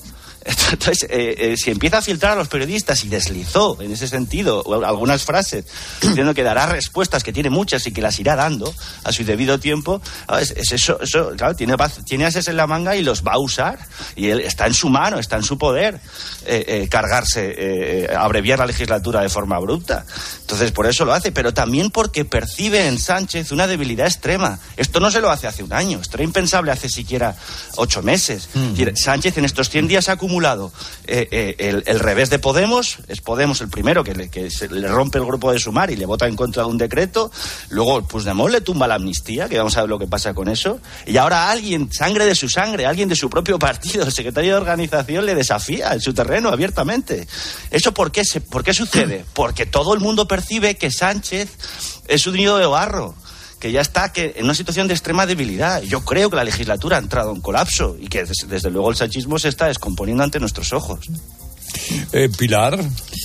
Entonces, eh, eh, si empieza a filtrar a los periodistas y deslizó en ese sentido algunas frases diciendo que dará respuestas, que tiene muchas y que las irá dando a su debido tiempo, es, es eso, eso, claro, tiene, tiene ases en la manga y los va a usar. Y él está en su mano, está en su poder eh, eh, cargarse, eh, abreviar la legislatura de forma abrupta. Entonces, por eso lo hace, pero también porque percibe en Sánchez una debilidad extrema. Esto no se lo hace hace un año, esto era impensable hace siquiera ocho meses. Mm. Sánchez en estos cien días ha acumulado eh, eh, el, el revés de Podemos. Es Podemos el primero que, le, que se le rompe el grupo de Sumar y le vota en contra de un decreto. Luego Puigdemont le tumba la amnistía, que vamos a ver lo que pasa con eso. Y ahora alguien, sangre de su sangre, alguien de su propio partido, el secretario de organización, le desafía en su terreno abiertamente. ¿Eso por qué, se, por qué sucede? Porque todo el mundo percibe que Sánchez es un nido de barro, que ya está que en una situación de extrema debilidad. Yo creo que la legislatura ha entrado en colapso y que desde, desde luego el sanchismo se está descomponiendo ante nuestros ojos. Eh, Pilar.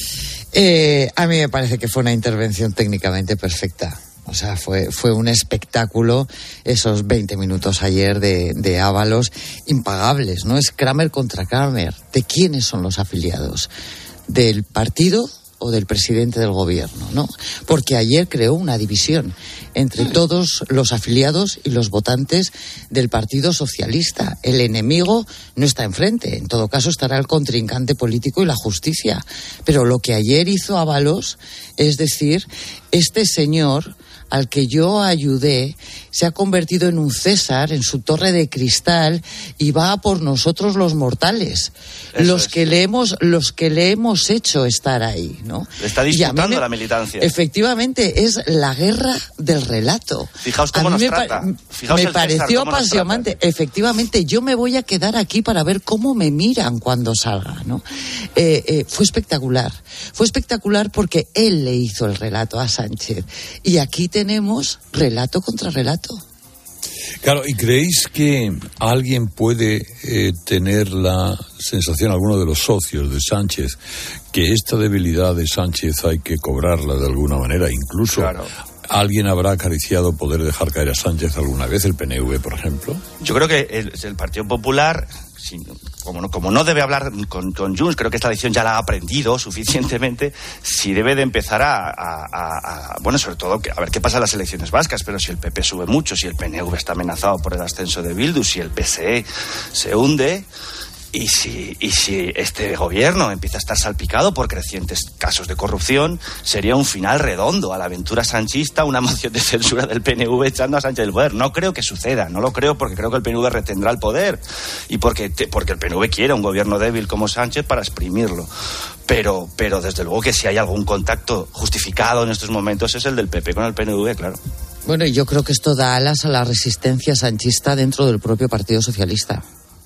Eh, a mí me parece que fue una intervención técnicamente perfecta. O sea, fue, fue un espectáculo esos veinte minutos ayer de, de Ábalos, impagables, ¿no? Es Kramer contra Kramer. ¿De quiénes son los afiliados? ¿Del partido o del presidente del gobierno, no? Porque ayer creó una división entre todos los afiliados y los votantes del Partido Socialista. El enemigo no está enfrente, en todo caso estará el contrincante político y la justicia. Pero lo que ayer hizo Ábalos es decir, este señor al que yo ayudé se ha convertido en un César, en su torre de cristal, y va a por nosotros los mortales, Eso los es. que le hemos, los que le hemos hecho estar ahí, ¿no? Le está disputando me, la militancia. Efectivamente, es la guerra del relato. Fijaos cómo nos me trata. Pa- Fijaos me el pareció César, apasionante. Efectivamente, yo me voy a quedar aquí para ver cómo me miran cuando salga, ¿no? Eh, eh, fue espectacular. Fue espectacular porque él le hizo el relato a Sánchez. Y aquí tenemos relato contra relato. Claro, ¿y creéis que alguien puede eh, tener la sensación, alguno de los socios de Sánchez, que esta debilidad de Sánchez hay que cobrarla de alguna manera? Incluso claro. ¿Alguien habrá acariciado poder dejar caer a Sánchez alguna vez, el P N V, por ejemplo? Yo creo que el, el Partido Popular, como no, como no debe hablar con, con Junts, creo que esta lección ya la ha aprendido suficientemente, si debe de empezar a, a, a, a bueno, sobre todo, a ver qué pasa en las elecciones vascas, pero si el P P sube mucho, si el P N V está amenazado por el ascenso de Bildu, si el P S E se hunde, y si, y si este gobierno empieza a estar salpicado por crecientes casos de corrupción, sería un final redondo a la aventura sanchista, una moción de censura del P N V echando a Sánchez del poder. No creo que suceda, no lo creo, porque creo que el P N V retendrá el poder y porque, porque el P N V quiere un gobierno débil como Sánchez para exprimirlo. Pero, pero desde luego que si hay algún contacto justificado en estos momentos es el del P P con el P N V, claro. Bueno, yo creo que esto da alas a la resistencia sanchista dentro del propio Partido Socialista.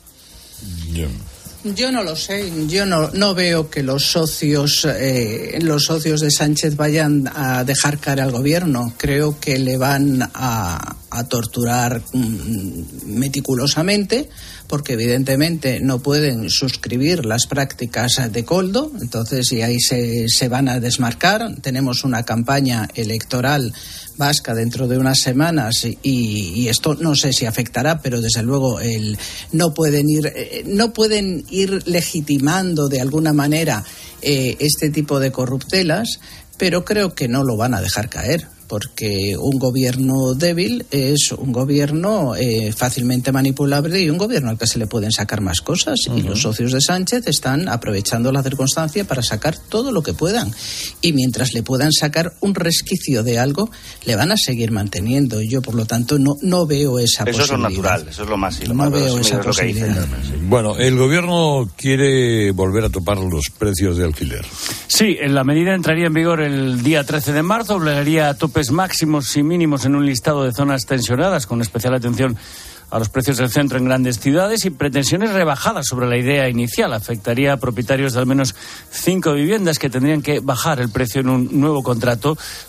Yeah. Yo no lo sé, yo no, no veo que los socios eh, los socios de Sánchez vayan a dejar caer al gobierno. Creo que le van a, a torturar mm, meticulosamente, porque evidentemente no pueden suscribir las prácticas de Koldo, entonces y ahí se, se van a desmarcar. Tenemos una campaña electoral vasca dentro de unas semanas y, y esto no sé si afectará, pero desde luego el, no pueden ir eh, no pueden ir legitimando de alguna manera eh, este tipo de corruptelas, pero creo que no lo van a dejar caer, porque un gobierno débil es un gobierno eh, fácilmente manipulable y un gobierno al que se le pueden sacar más cosas. Uh-huh. Y los socios de Sánchez están aprovechando la circunstancia para sacar todo lo que puedan. Y mientras le puedan sacar un resquicio de algo, le van a seguir manteniendo. Yo, por lo tanto, no, no veo esa eso posibilidad. Eso es lo natural, eso es lo más... Lo no más veo esa posibilidad. Bueno, el gobierno quiere volver a topar los precios de alquiler. Sí, la medida entraría en vigor el día trece de marzo, obligaría a topes máximos y mínimos en un listado de zonas tensionadas, con especial atención a los precios del centro en grandes ciudades, y pretensiones rebajadas sobre la idea inicial. Afectaría a propietarios de al menos cinco viviendas que tendrían que bajar el precio en un nuevo contrato,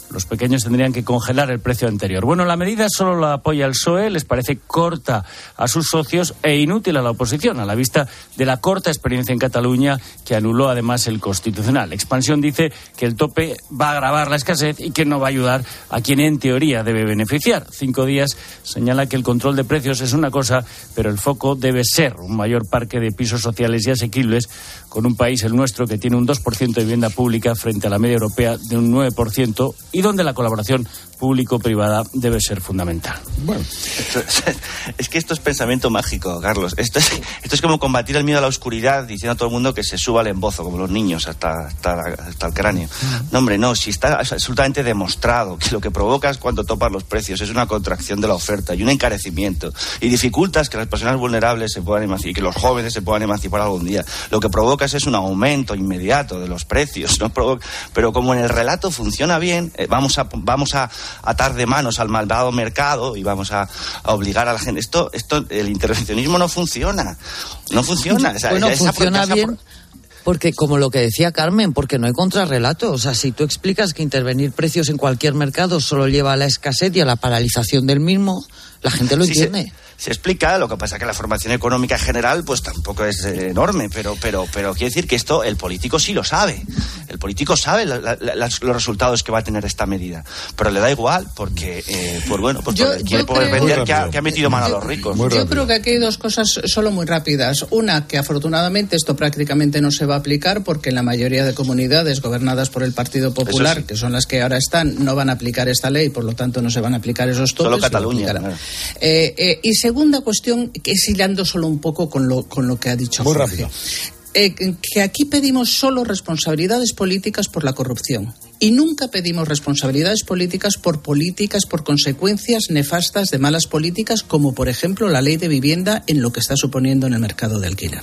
los pequeños tendrían que congelar el precio anterior. Bueno, la medida solo la apoya el P S O E, les parece corta a sus socios e inútil a la oposición, a la vista de la corta experiencia en Cataluña, que anuló además el Constitucional. Expansión dice que el tope va a agravar la escasez y que no va a ayudar a quien en teoría debe beneficiar. Cinco días señala que el control de precios es una cosa, pero el foco debe ser un mayor parque de pisos sociales y asequibles, con un país, el nuestro, que tiene un dos por ciento de vivienda pública frente a la media europea de un nueve por ciento y donde la colaboración público-privada debe ser fundamental. Bueno, esto, es que esto es pensamiento mágico, Carlos. Esto es, esto es como combatir el miedo a la oscuridad diciendo a todo el mundo que se suba al embozo, como los niños, hasta, hasta, hasta el cráneo. No, hombre, no, si está absolutamente demostrado que lo que provocas cuando topas los precios es una contracción de la oferta y un encarecimiento y dificultas que las personas vulnerables se puedan emancipar y que los jóvenes se puedan emancipar algún día. Lo que provocas es un aumento inmediato de los precios, ¿no? Pero como en el relato funciona bien, eh, vamos a vamos a atar de manos al malvado mercado y vamos a, a obligar a la gente. Esto, esto, el intervencionismo no funciona, no funciona. O sea, bueno, esa, funciona esa, bien. Porque, como lo que decía Carmen, porque no hay contrarrelato. O sea, si tú explicas que intervenir precios en cualquier mercado solo lleva a la escasez y a la paralización del mismo, la gente lo sí, entiende. Se, se explica, lo que pasa es que la formación económica en general pues tampoco es eh, enorme, pero, pero, pero quiere decir que esto el político sí lo sabe. El político sabe la, la, la, los resultados que va a tener esta medida, pero le da igual porque, eh, pues bueno, pues yo, quiere yo poder creo, vender que ha, que ha metido mano yo, a los ricos. Yo creo que aquí hay dos cosas solo muy rápidas. Una, que afortunadamente esto prácticamente no se va a aplicar porque en la mayoría de comunidades gobernadas por el Partido Popular, sí, que son las que ahora están, no van a aplicar esta ley, por lo tanto no se van a aplicar esos topes. Solo Cataluña. Claro. Eh, eh, y segunda cuestión, que es hilando solo un poco con lo, con lo que ha dicho muy Jorge. Rápido. Eh, que aquí pedimos solo responsabilidades políticas por la corrupción y nunca pedimos responsabilidades políticas por políticas, por consecuencias nefastas de malas políticas, como por ejemplo la ley de vivienda en lo que está suponiendo en el mercado de alquiler.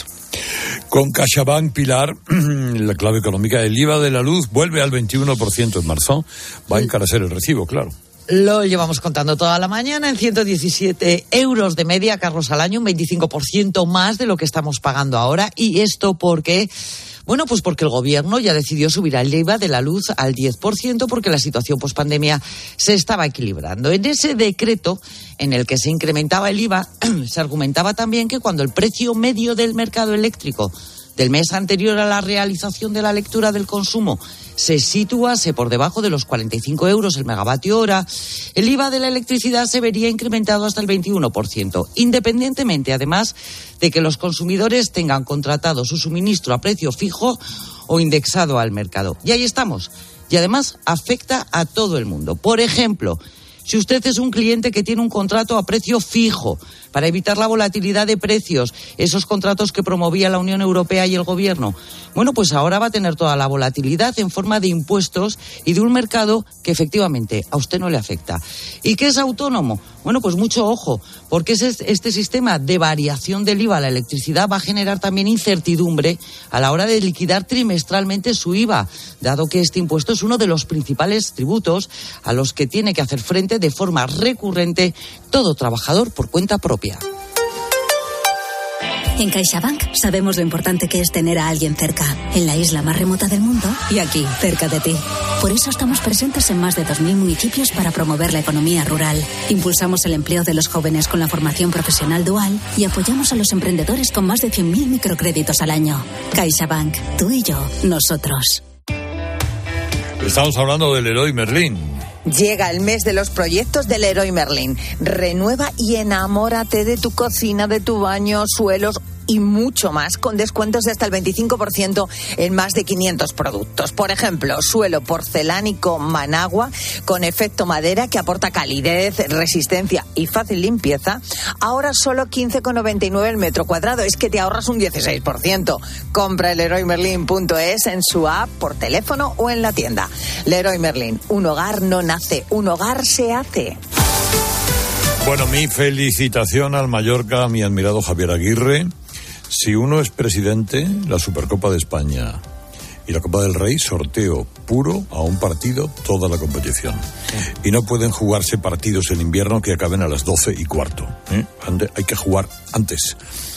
Con CaixaBank, Pilar, la clave económica, el I V A de la luz vuelve al veintiuno por ciento en marzo. Va a encarecer el recibo, claro. Lo llevamos contando toda la mañana en ciento diecisiete euros de media, Carlos, al año, un veinticinco por ciento más de lo que estamos pagando ahora. Y esto porque, bueno, pues porque el gobierno ya decidió subir el I V A de la luz al diez por ciento porque la situación pospandemia se estaba equilibrando. En ese decreto en el que se incrementaba el I V A, se argumentaba también que cuando el precio medio del mercado eléctrico del mes anterior a la realización de la lectura del consumo se situase por debajo de los cuarenta y cinco euros el megavatio hora, el I V A de la electricidad se vería incrementado hasta el veintiuno por ciento, independientemente además de que los consumidores tengan contratado su suministro a precio fijo o indexado al mercado. Y ahí estamos. Y además afecta a todo el mundo. Por ejemplo, si usted es un cliente que tiene un contrato a precio fijo para evitar la volatilidad de precios, esos contratos que promovía la Unión Europea y el Gobierno, bueno, pues ahora va a tener toda la volatilidad en forma de impuestos y de un mercado que efectivamente a usted no le afecta. ¿Y qué es autónomo? Bueno, pues mucho ojo, porque este sistema de variación del I V A a la electricidad va a generar también incertidumbre a la hora de liquidar trimestralmente su I V A, dado que este impuesto es uno de los principales tributos a los que tiene que hacer frente de forma recurrente todo trabajador por cuenta propia. En CaixaBank sabemos lo importante que es tener a alguien cerca, en la isla más remota del mundo y aquí, cerca de ti. Por eso estamos presentes en más de dos mil municipios para promover la economía rural. Impulsamos el empleo de los jóvenes con la formación profesional dual y apoyamos a los emprendedores con más de cien mil microcréditos al año. CaixaBank, tú y yo, nosotros. Estamos hablando del Leroy Merlin. Llega el mes de los proyectos del Leroy Merlin. Renueva y enamórate de tu cocina, de tu baño, suelos y mucho más, con descuentos de hasta el veinticinco por ciento en más de quinientos productos. Por ejemplo, suelo porcelánico Managua con efecto madera que aporta calidez, resistencia y fácil limpieza. Ahora solo quince con noventa y nueve el metro cuadrado. Es que te ahorras un dieciséis por ciento. Compra el leroy merlin punto es en su app, por teléfono o en la tienda. Leroy Merlin, un hogar no nace, un hogar se hace. Bueno, mi felicitación al Mallorca, a mi admirado Javier Aguirre. Si uno es presidente, la Supercopa de España y la Copa del Rey, sorteo puro a un partido toda la competición. Y no pueden jugarse partidos en invierno que acaben a las doce y cuarto. ¿eh? Hay que jugar antes.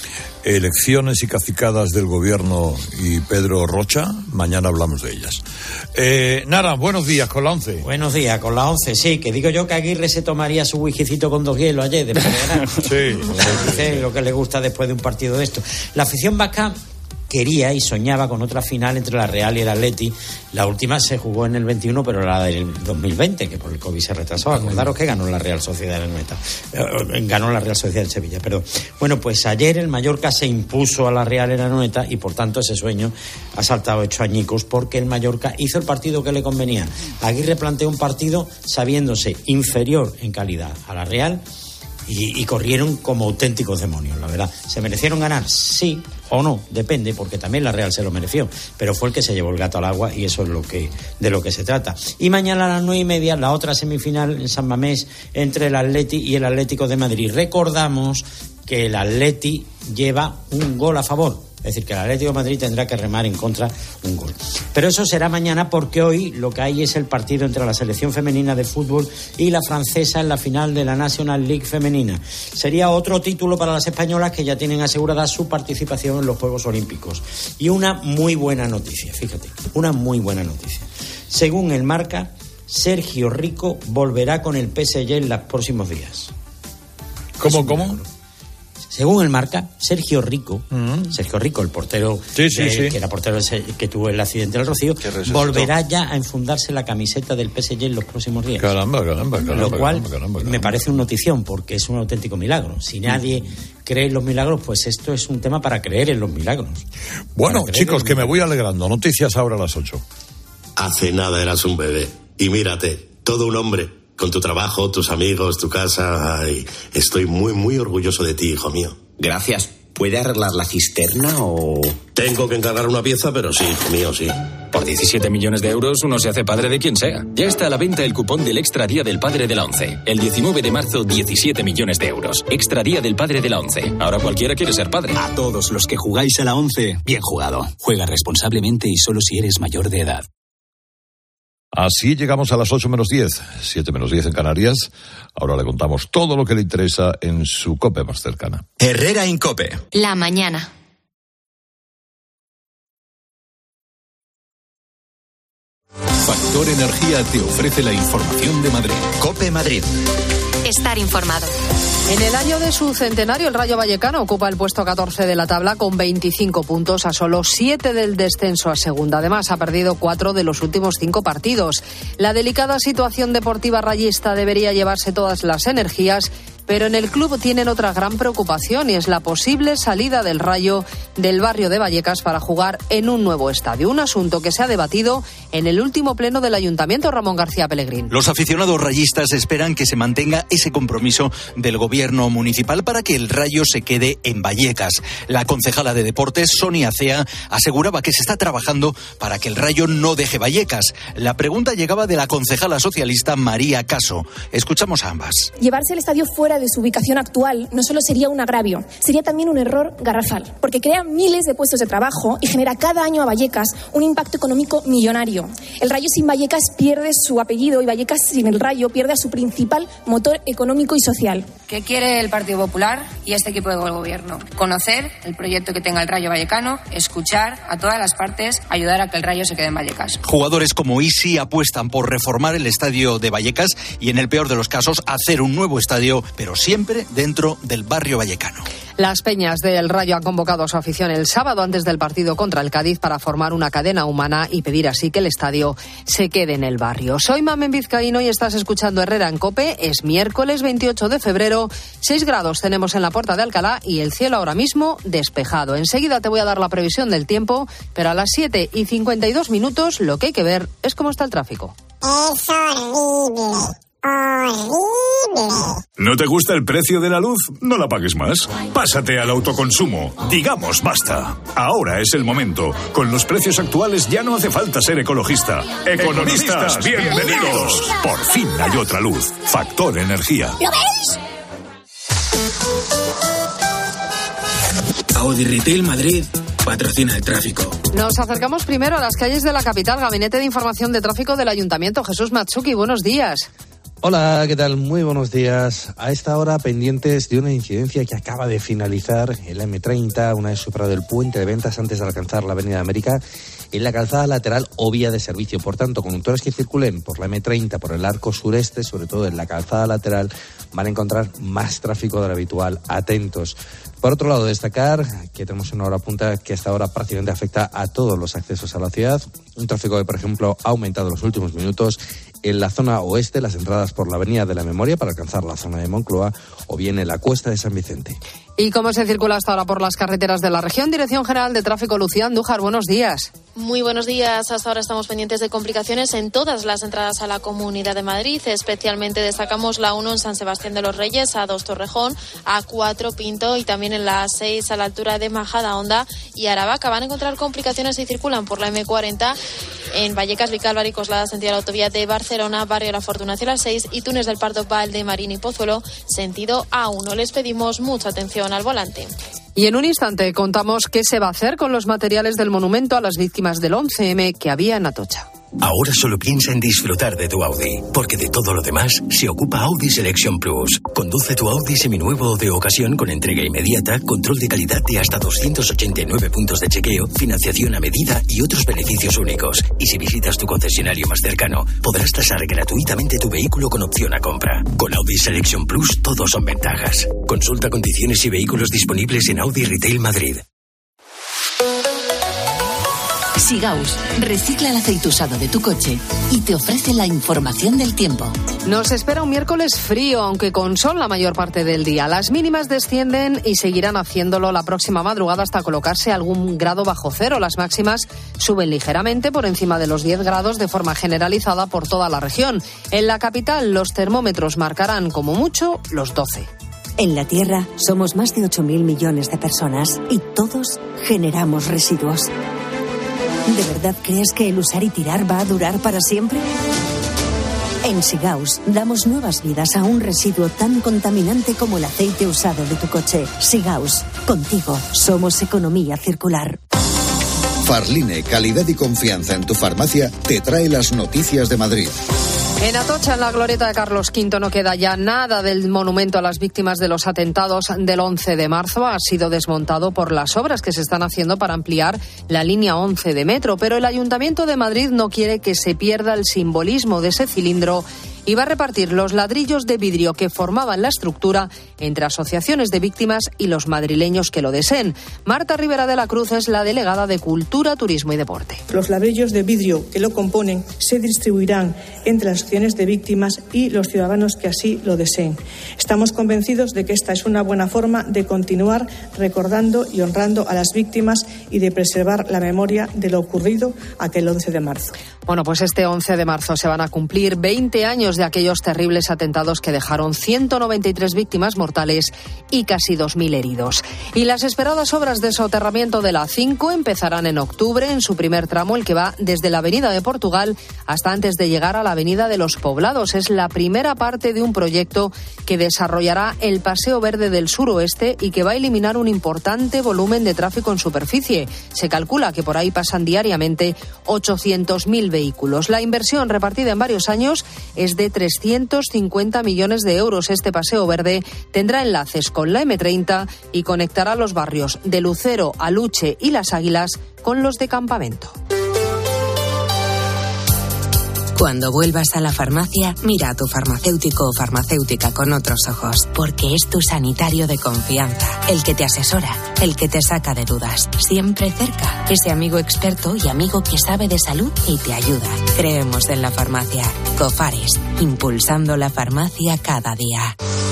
elecciones y cacicadas del gobierno y Pedro Rocha. Mañana hablamos de ellas. Eh, Nara, buenos días con la once. Buenos días con la once, sí, que digo yo que Aguirre se tomaría su whiskycito con dos hielos ayer después de ganar. Sí. Dice lo que le gusta después de un partido de esto. La afición vasca quería y soñaba con otra final entre la Real y el Atleti. La última se jugó en el veintiuno, pero la del dos mil veinte, que por el COVID se retrasó. Acordaros que ganó la Real Sociedad en Meta. Eh, ganó la Real Sociedad en Sevilla, perdón. Bueno, pues ayer el Mallorca se impuso a la Real en Anoeta y por tanto ese sueño ha saltado ocho añicos porque el Mallorca hizo el partido que le convenía. Aguirre planteó un partido sabiéndose inferior en calidad a la Real y, y corrieron como auténticos demonios, la verdad. ¿Se merecieron ganar? Sí o no, depende, porque también la Real se lo mereció, pero fue el que se llevó el gato al agua y eso es lo que de lo que se trata. Y mañana a las nueve y media la otra semifinal en San Mamés entre el Atleti y el Atlético de Madrid. Recordamos que el Atleti lleva un gol a favor, es decir, que el Atlético de Madrid tendrá que remar en contra un gol. Pero eso será mañana porque hoy lo que hay es el partido entre la selección femenina de fútbol y la francesa en la final de la National League femenina. Sería otro título para las españolas que ya tienen asegurada su participación en los Juegos Olímpicos. Y una muy buena noticia, fíjate, una muy buena noticia. Según el Marca, Sergio Rico volverá con el P S G en los próximos días. ¿Cómo, cómo? Según el Marca, Sergio Rico, uh-huh. Sergio Rico, el portero sí, sí, de, sí. que era portero que tuvo el accidente del Rocío, volverá ya a enfundarse la camiseta del P S G en los próximos días. Caramba, caramba, caramba. Lo cual caramba, caramba, caramba. me parece una notición, porque es un auténtico milagro. Si nadie cree en los milagros, pues esto es un tema para creer en los milagros. Bueno, chicos, que me voy alegrando. Noticias ahora a las ocho. Hace nada eras un bebé. Y mírate, todo un hombre. Con tu trabajo, tus amigos, tu casa. Ay, estoy muy, muy orgulloso de ti, hijo mío. Gracias. ¿Puede arreglar la cisterna o...? Tengo que encargar una pieza, pero sí, hijo mío, sí. Por diecisiete millones de euros uno se hace padre de quien sea. Ya está a la venta el cupón del Extra Día del Padre de la ONCE. El diecinueve de marzo, diecisiete millones de euros. Extra Día del Padre de la ONCE. Ahora cualquiera quiere ser padre. A todos los que jugáis a la ONCE, bien jugado. Juega responsablemente y solo si eres mayor de edad. Así llegamos a las ocho menos diez, siete menos diez en Canarias. Ahora le contamos todo lo que le interesa en su COPE más cercana. Herrera Incope. La mañana. Factor Energía te ofrece la información de Madrid. COPE Madrid. Estar informado. En el año de su centenario, el Rayo Vallecano ocupa el puesto catorce de la tabla con veinticinco puntos, a solo siete del descenso a segunda. Además, ha perdido cuatro de los últimos cinco partidos. La delicada situación deportiva rayista debería llevarse todas las energías, pero en el club tienen otra gran preocupación y es la posible salida del Rayo del barrio de Vallecas para jugar en un nuevo estadio. Un asunto que se ha debatido en el último pleno del Ayuntamiento. Ramón García Pellegrín. Los aficionados rayistas esperan que se mantenga ese compromiso del gobierno municipal para que el Rayo se quede en Vallecas. La concejala de Deportes, Sonia Cea, aseguraba que se está trabajando para que el Rayo no deje Vallecas. La pregunta llegaba de la concejala socialista María Caso. Escuchamos a ambas. Llevarse el estadio fuera de su ubicación actual no solo sería un agravio, sería también un error garrafal, porque crea miles de puestos de trabajo y genera cada año a Vallecas un impacto económico millonario. El Rayo sin Vallecas pierde su apellido y Vallecas sin el Rayo pierde a su principal motor económico y social. ¿Qué quiere el Partido Popular y este equipo de gobierno? Conocer el proyecto que tenga el Rayo Vallecano, escuchar a todas las partes, ayudar a que el Rayo se quede en Vallecas. Jugadores como Isi apuestan por reformar el estadio de Vallecas y, en el peor de los casos, hacer un nuevo estadio, pero siempre dentro del barrio vallecano. Las peñas del Rayo han convocado a su afición el sábado antes del partido contra el Cádiz para formar una cadena humana y pedir así que el estadio se quede en el barrio. Soy Mamen Vizcaíno y estás escuchando Herrera en COPE. Es miércoles veintiocho de febrero, seis grados tenemos en la Puerta de Alcalá y el cielo ahora mismo despejado. Enseguida te voy a dar la previsión del tiempo, pero a las siete y cincuenta y dos minutos lo que hay que ver es cómo está el tráfico. Es horrible. Horrible. ¿No te gusta el precio de la luz? No la pagues más. Pásate al autoconsumo. Digamos basta. Ahora es el momento. Con los precios actuales ya no hace falta ser ecologista. Economistas, bienvenidos. Por fin hay otra luz. Factor Energía. ¿Lo veis? Audi Retail Madrid patrocina el tráfico. Nos acercamos primero a las calles de la capital. Gabinete de Información de Tráfico del Ayuntamiento. Jesús Matsuki, buenos días. Hola, ¿qué tal? Muy buenos días. A esta hora pendientes de una incidencia que acaba de finalizar en la eme treinta, una vez superado el puente de Ventas antes de alcanzar la Avenida América, en la calzada lateral o vía de servicio. Por tanto, conductores que circulen por la eme treinta, por el arco sureste, sobre todo en la calzada lateral, van a encontrar más tráfico de lo habitual. Atentos. Por otro lado, destacar que tenemos una hora punta que hasta ahora prácticamente afecta a todos los accesos a la ciudad. Un tráfico que, por ejemplo, ha aumentado en los últimos minutos en la zona oeste, las entradas por la Avenida de la Memoria para alcanzar la zona de Moncloa, o bien en la Cuesta de San Vicente. ¿Y cómo se circula hasta ahora por las carreteras de la región? Dirección General de Tráfico, Lucía Andújar, buenos días. Muy buenos días. Hasta ahora estamos pendientes de complicaciones en todas las entradas a la Comunidad de Madrid. Especialmente destacamos la uno en San Sebastián de los Reyes, A dos Torrejón, A cuatro Pinto y también en la A seis a la altura de Majadahonda y Aravaca. Van a encontrar complicaciones si circulan por la eme cuarenta en Vallecas, Vicálvaro y Coslada, sentido la autovía de Barcelona, Barrio La Fortuna hacia la seis y Túnez del Pardo, Valdemarín y Pozuelo, sentido A uno. Les pedimos mucha atención al volante. Y en un instante contamos qué se va a hacer con los materiales del monumento a las víctimas del once eme que había en Atocha. Ahora solo piensa en disfrutar de tu Audi, porque de todo lo demás se ocupa Audi Selection Plus. Conduce tu Audi seminuevo o de ocasión con entrega inmediata, control de calidad de hasta doscientos ochenta y nueve puntos de chequeo, financiación a medida y otros beneficios únicos. Y si visitas tu concesionario más cercano, podrás tasar gratuitamente tu vehículo con opción a compra. Con Audi Selection Plus, todos son ventajas. Consulta condiciones y vehículos disponibles en Audi Retail Madrid. Sigaus recicla el aceite usado de tu coche y te ofrece la información del tiempo. Nos espera un miércoles frío, aunque con sol la mayor parte del día. Las mínimas descienden y seguirán haciéndolo la próxima madrugada hasta colocarse algún grado bajo cero. Las máximas suben ligeramente por encima de los diez grados de forma generalizada por toda la región. En la capital los termómetros marcarán como mucho los doce. En la Tierra somos más de ocho mil millones de personas y todos generamos residuos. ¿De verdad crees que el usar y tirar va a durar para siempre? En Sigaus damos nuevas vidas a un residuo tan contaminante como el aceite usado de tu coche. Sigaus, contigo somos economía circular. Farline, calidad y confianza en tu farmacia, te trae las noticias de Madrid. En Atocha, en la glorieta de Carlos quinto, no queda ya nada del monumento a las víctimas de los atentados del once de marzo. Ha sido desmontado por las obras que se están haciendo para ampliar la línea once de metro. Pero el Ayuntamiento de Madrid no quiere que se pierda el simbolismo de ese cilindro y va a repartir los ladrillos de vidrio que formaban la estructura entre asociaciones de víctimas y los madrileños que lo deseen. Marta Rivera de la Cruz es la delegada de Cultura, Turismo y Deporte. Los ladrillos de vidrio que lo componen se distribuirán entre las asociaciones de víctimas y los ciudadanos que así lo deseen. Estamos convencidos de que esta es una buena forma de continuar recordando y honrando a las víctimas y de preservar la memoria de lo ocurrido aquel once de marzo. Bueno, pues este once de marzo se van a cumplir veinte años de aquellos terribles atentados que dejaron ciento noventa y tres víctimas mortales y casi dos mil heridos. Y las esperadas obras de soterramiento de la A cinco empezarán en octubre en su primer tramo, el que va desde la Avenida de Portugal hasta antes de llegar a la Avenida de los Poblados. Es la primera parte de un proyecto que desarrollará el Paseo Verde del Suroeste y que va a eliminar un importante volumen de tráfico en superficie. Se calcula que por ahí pasan diariamente ochocientos mil vehículos. La inversión repartida en varios años es de trescientos cincuenta millones de euros. Este Paseo Verde tendrá enlaces con la eme treinta y conectará los barrios de Lucero, Aluche y Las Águilas con los de Campamento. Cuando vuelvas a la farmacia, mira a tu farmacéutico o farmacéutica con otros ojos, porque es tu sanitario de confianza, el que te asesora, el que te saca de dudas, siempre cerca, ese amigo experto y amigo que sabe de salud y te ayuda. Creemos en la farmacia. Cofares, impulsando la farmacia cada día.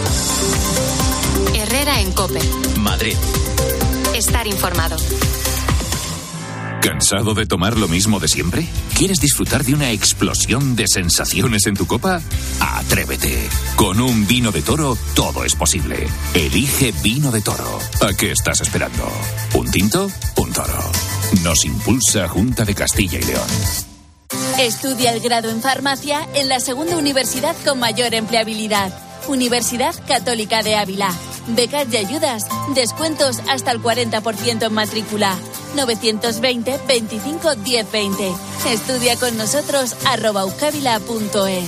Herrera en COPE. Madrid. Estar informado. ¿Cansado de tomar lo mismo de siempre? ¿Quieres disfrutar de una explosión de sensaciones en tu copa? ¡Atrévete! Con un vino de Toro todo es posible. Elige Vino de Toro. ¿A qué estás esperando? ¿Un tinto? Un Toro. Nos impulsa Junta de Castilla y León. Estudia el grado en farmacia en la segunda universidad con mayor empleabilidad. Universidad Católica de Ávila. Becas y ayudas. Descuentos hasta el cuarenta por ciento en matrícula. novecientos veinte, veinticinco, diez, veinte. Estudia con nosotros arroba ucavila punto es.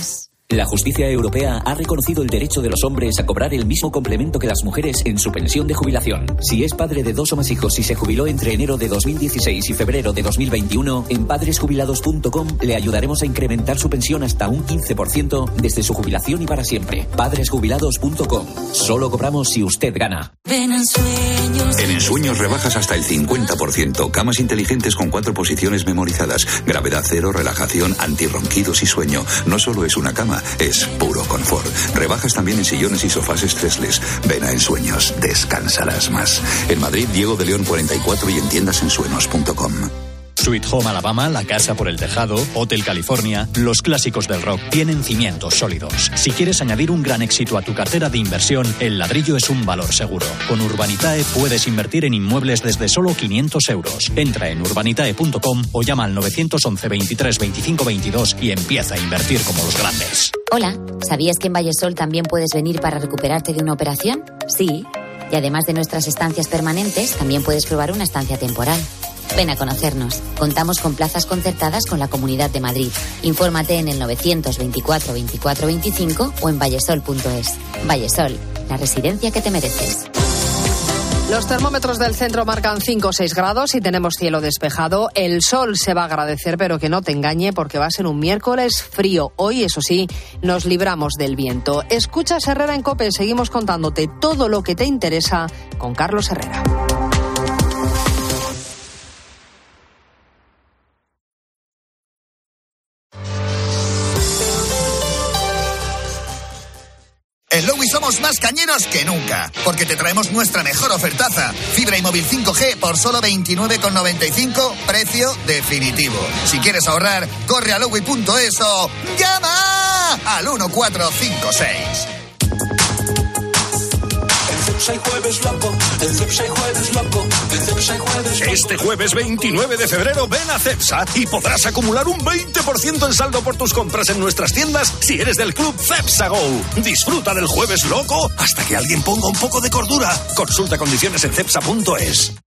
La justicia europea ha reconocido el derecho de los hombres a cobrar el mismo complemento que las mujeres en su pensión de jubilación. Si es padre de dos o más hijos y se jubiló entre enero de dos mil dieciséis y febrero de dos mil veintiuno, en padres jubilados punto com le ayudaremos a incrementar su pensión hasta un quince por ciento desde su jubilación y para siempre. padres jubilados punto com. Solo cobramos si usted gana. Ven en Sueños. En Ensueños rebajas hasta el cincuenta por ciento. Camas inteligentes con cuatro posiciones memorizadas. Gravedad cero, relajación, antirronquidos y sueño. No solo es una cama, es puro confort. Rebajas también en sillones y sofás stressless. Ven a Ensueños, descansarás más. En Madrid, Diego de León cuarenta y cuatro y en tiendas ensueños punto com. Sweet Home Alabama, La Casa por el Tejado, Hotel California, los clásicos del rock tienen cimientos sólidos. Si quieres añadir un gran éxito a tu cartera de inversión, el ladrillo es un valor seguro. Con Urbanitae puedes invertir en inmuebles desde solo quinientos euros. Entra en urbanitae punto com o llama al nueve once, veintitrés, veinticinco, veintidós y empieza a invertir como los grandes. Hola, ¿sabías que en Vallesol también puedes venir para recuperarte de una operación? Sí. Y además de nuestras estancias permanentes, también puedes probar una estancia temporal. Ven a conocernos. Contamos con plazas concertadas con la Comunidad de Madrid. Infórmate en el novecientos veinticuatro, veinticuatro, veinticinco o en vallesol punto es. Vallesol, la residencia que te mereces. Los termómetros del centro marcan cinco o seis grados y tenemos cielo despejado. El sol se va a agradecer, pero que no te engañe porque va a ser un miércoles frío. Hoy, eso sí, nos libramos del viento. Escuchas Herrera en COPE. Seguimos contándote todo lo que te interesa con Carlos Herrera. En Lowy somos más cañeros que nunca, porque te traemos nuestra mejor ofertaza. Fibra y móvil cinco G por solo veintinueve con noventa y cinco, precio definitivo. Si quieres ahorrar, corre a lowy punto es o llama al uno cuatro cinco seis. Este jueves veintinueve de febrero ven a Cepsa y podrás acumular un veinte por ciento en saldo por tus compras en nuestras tiendas si eres del club Cepsa Go. Disfruta del jueves loco hasta que alguien ponga un poco de cordura. Consulta condiciones en cepsa punto es.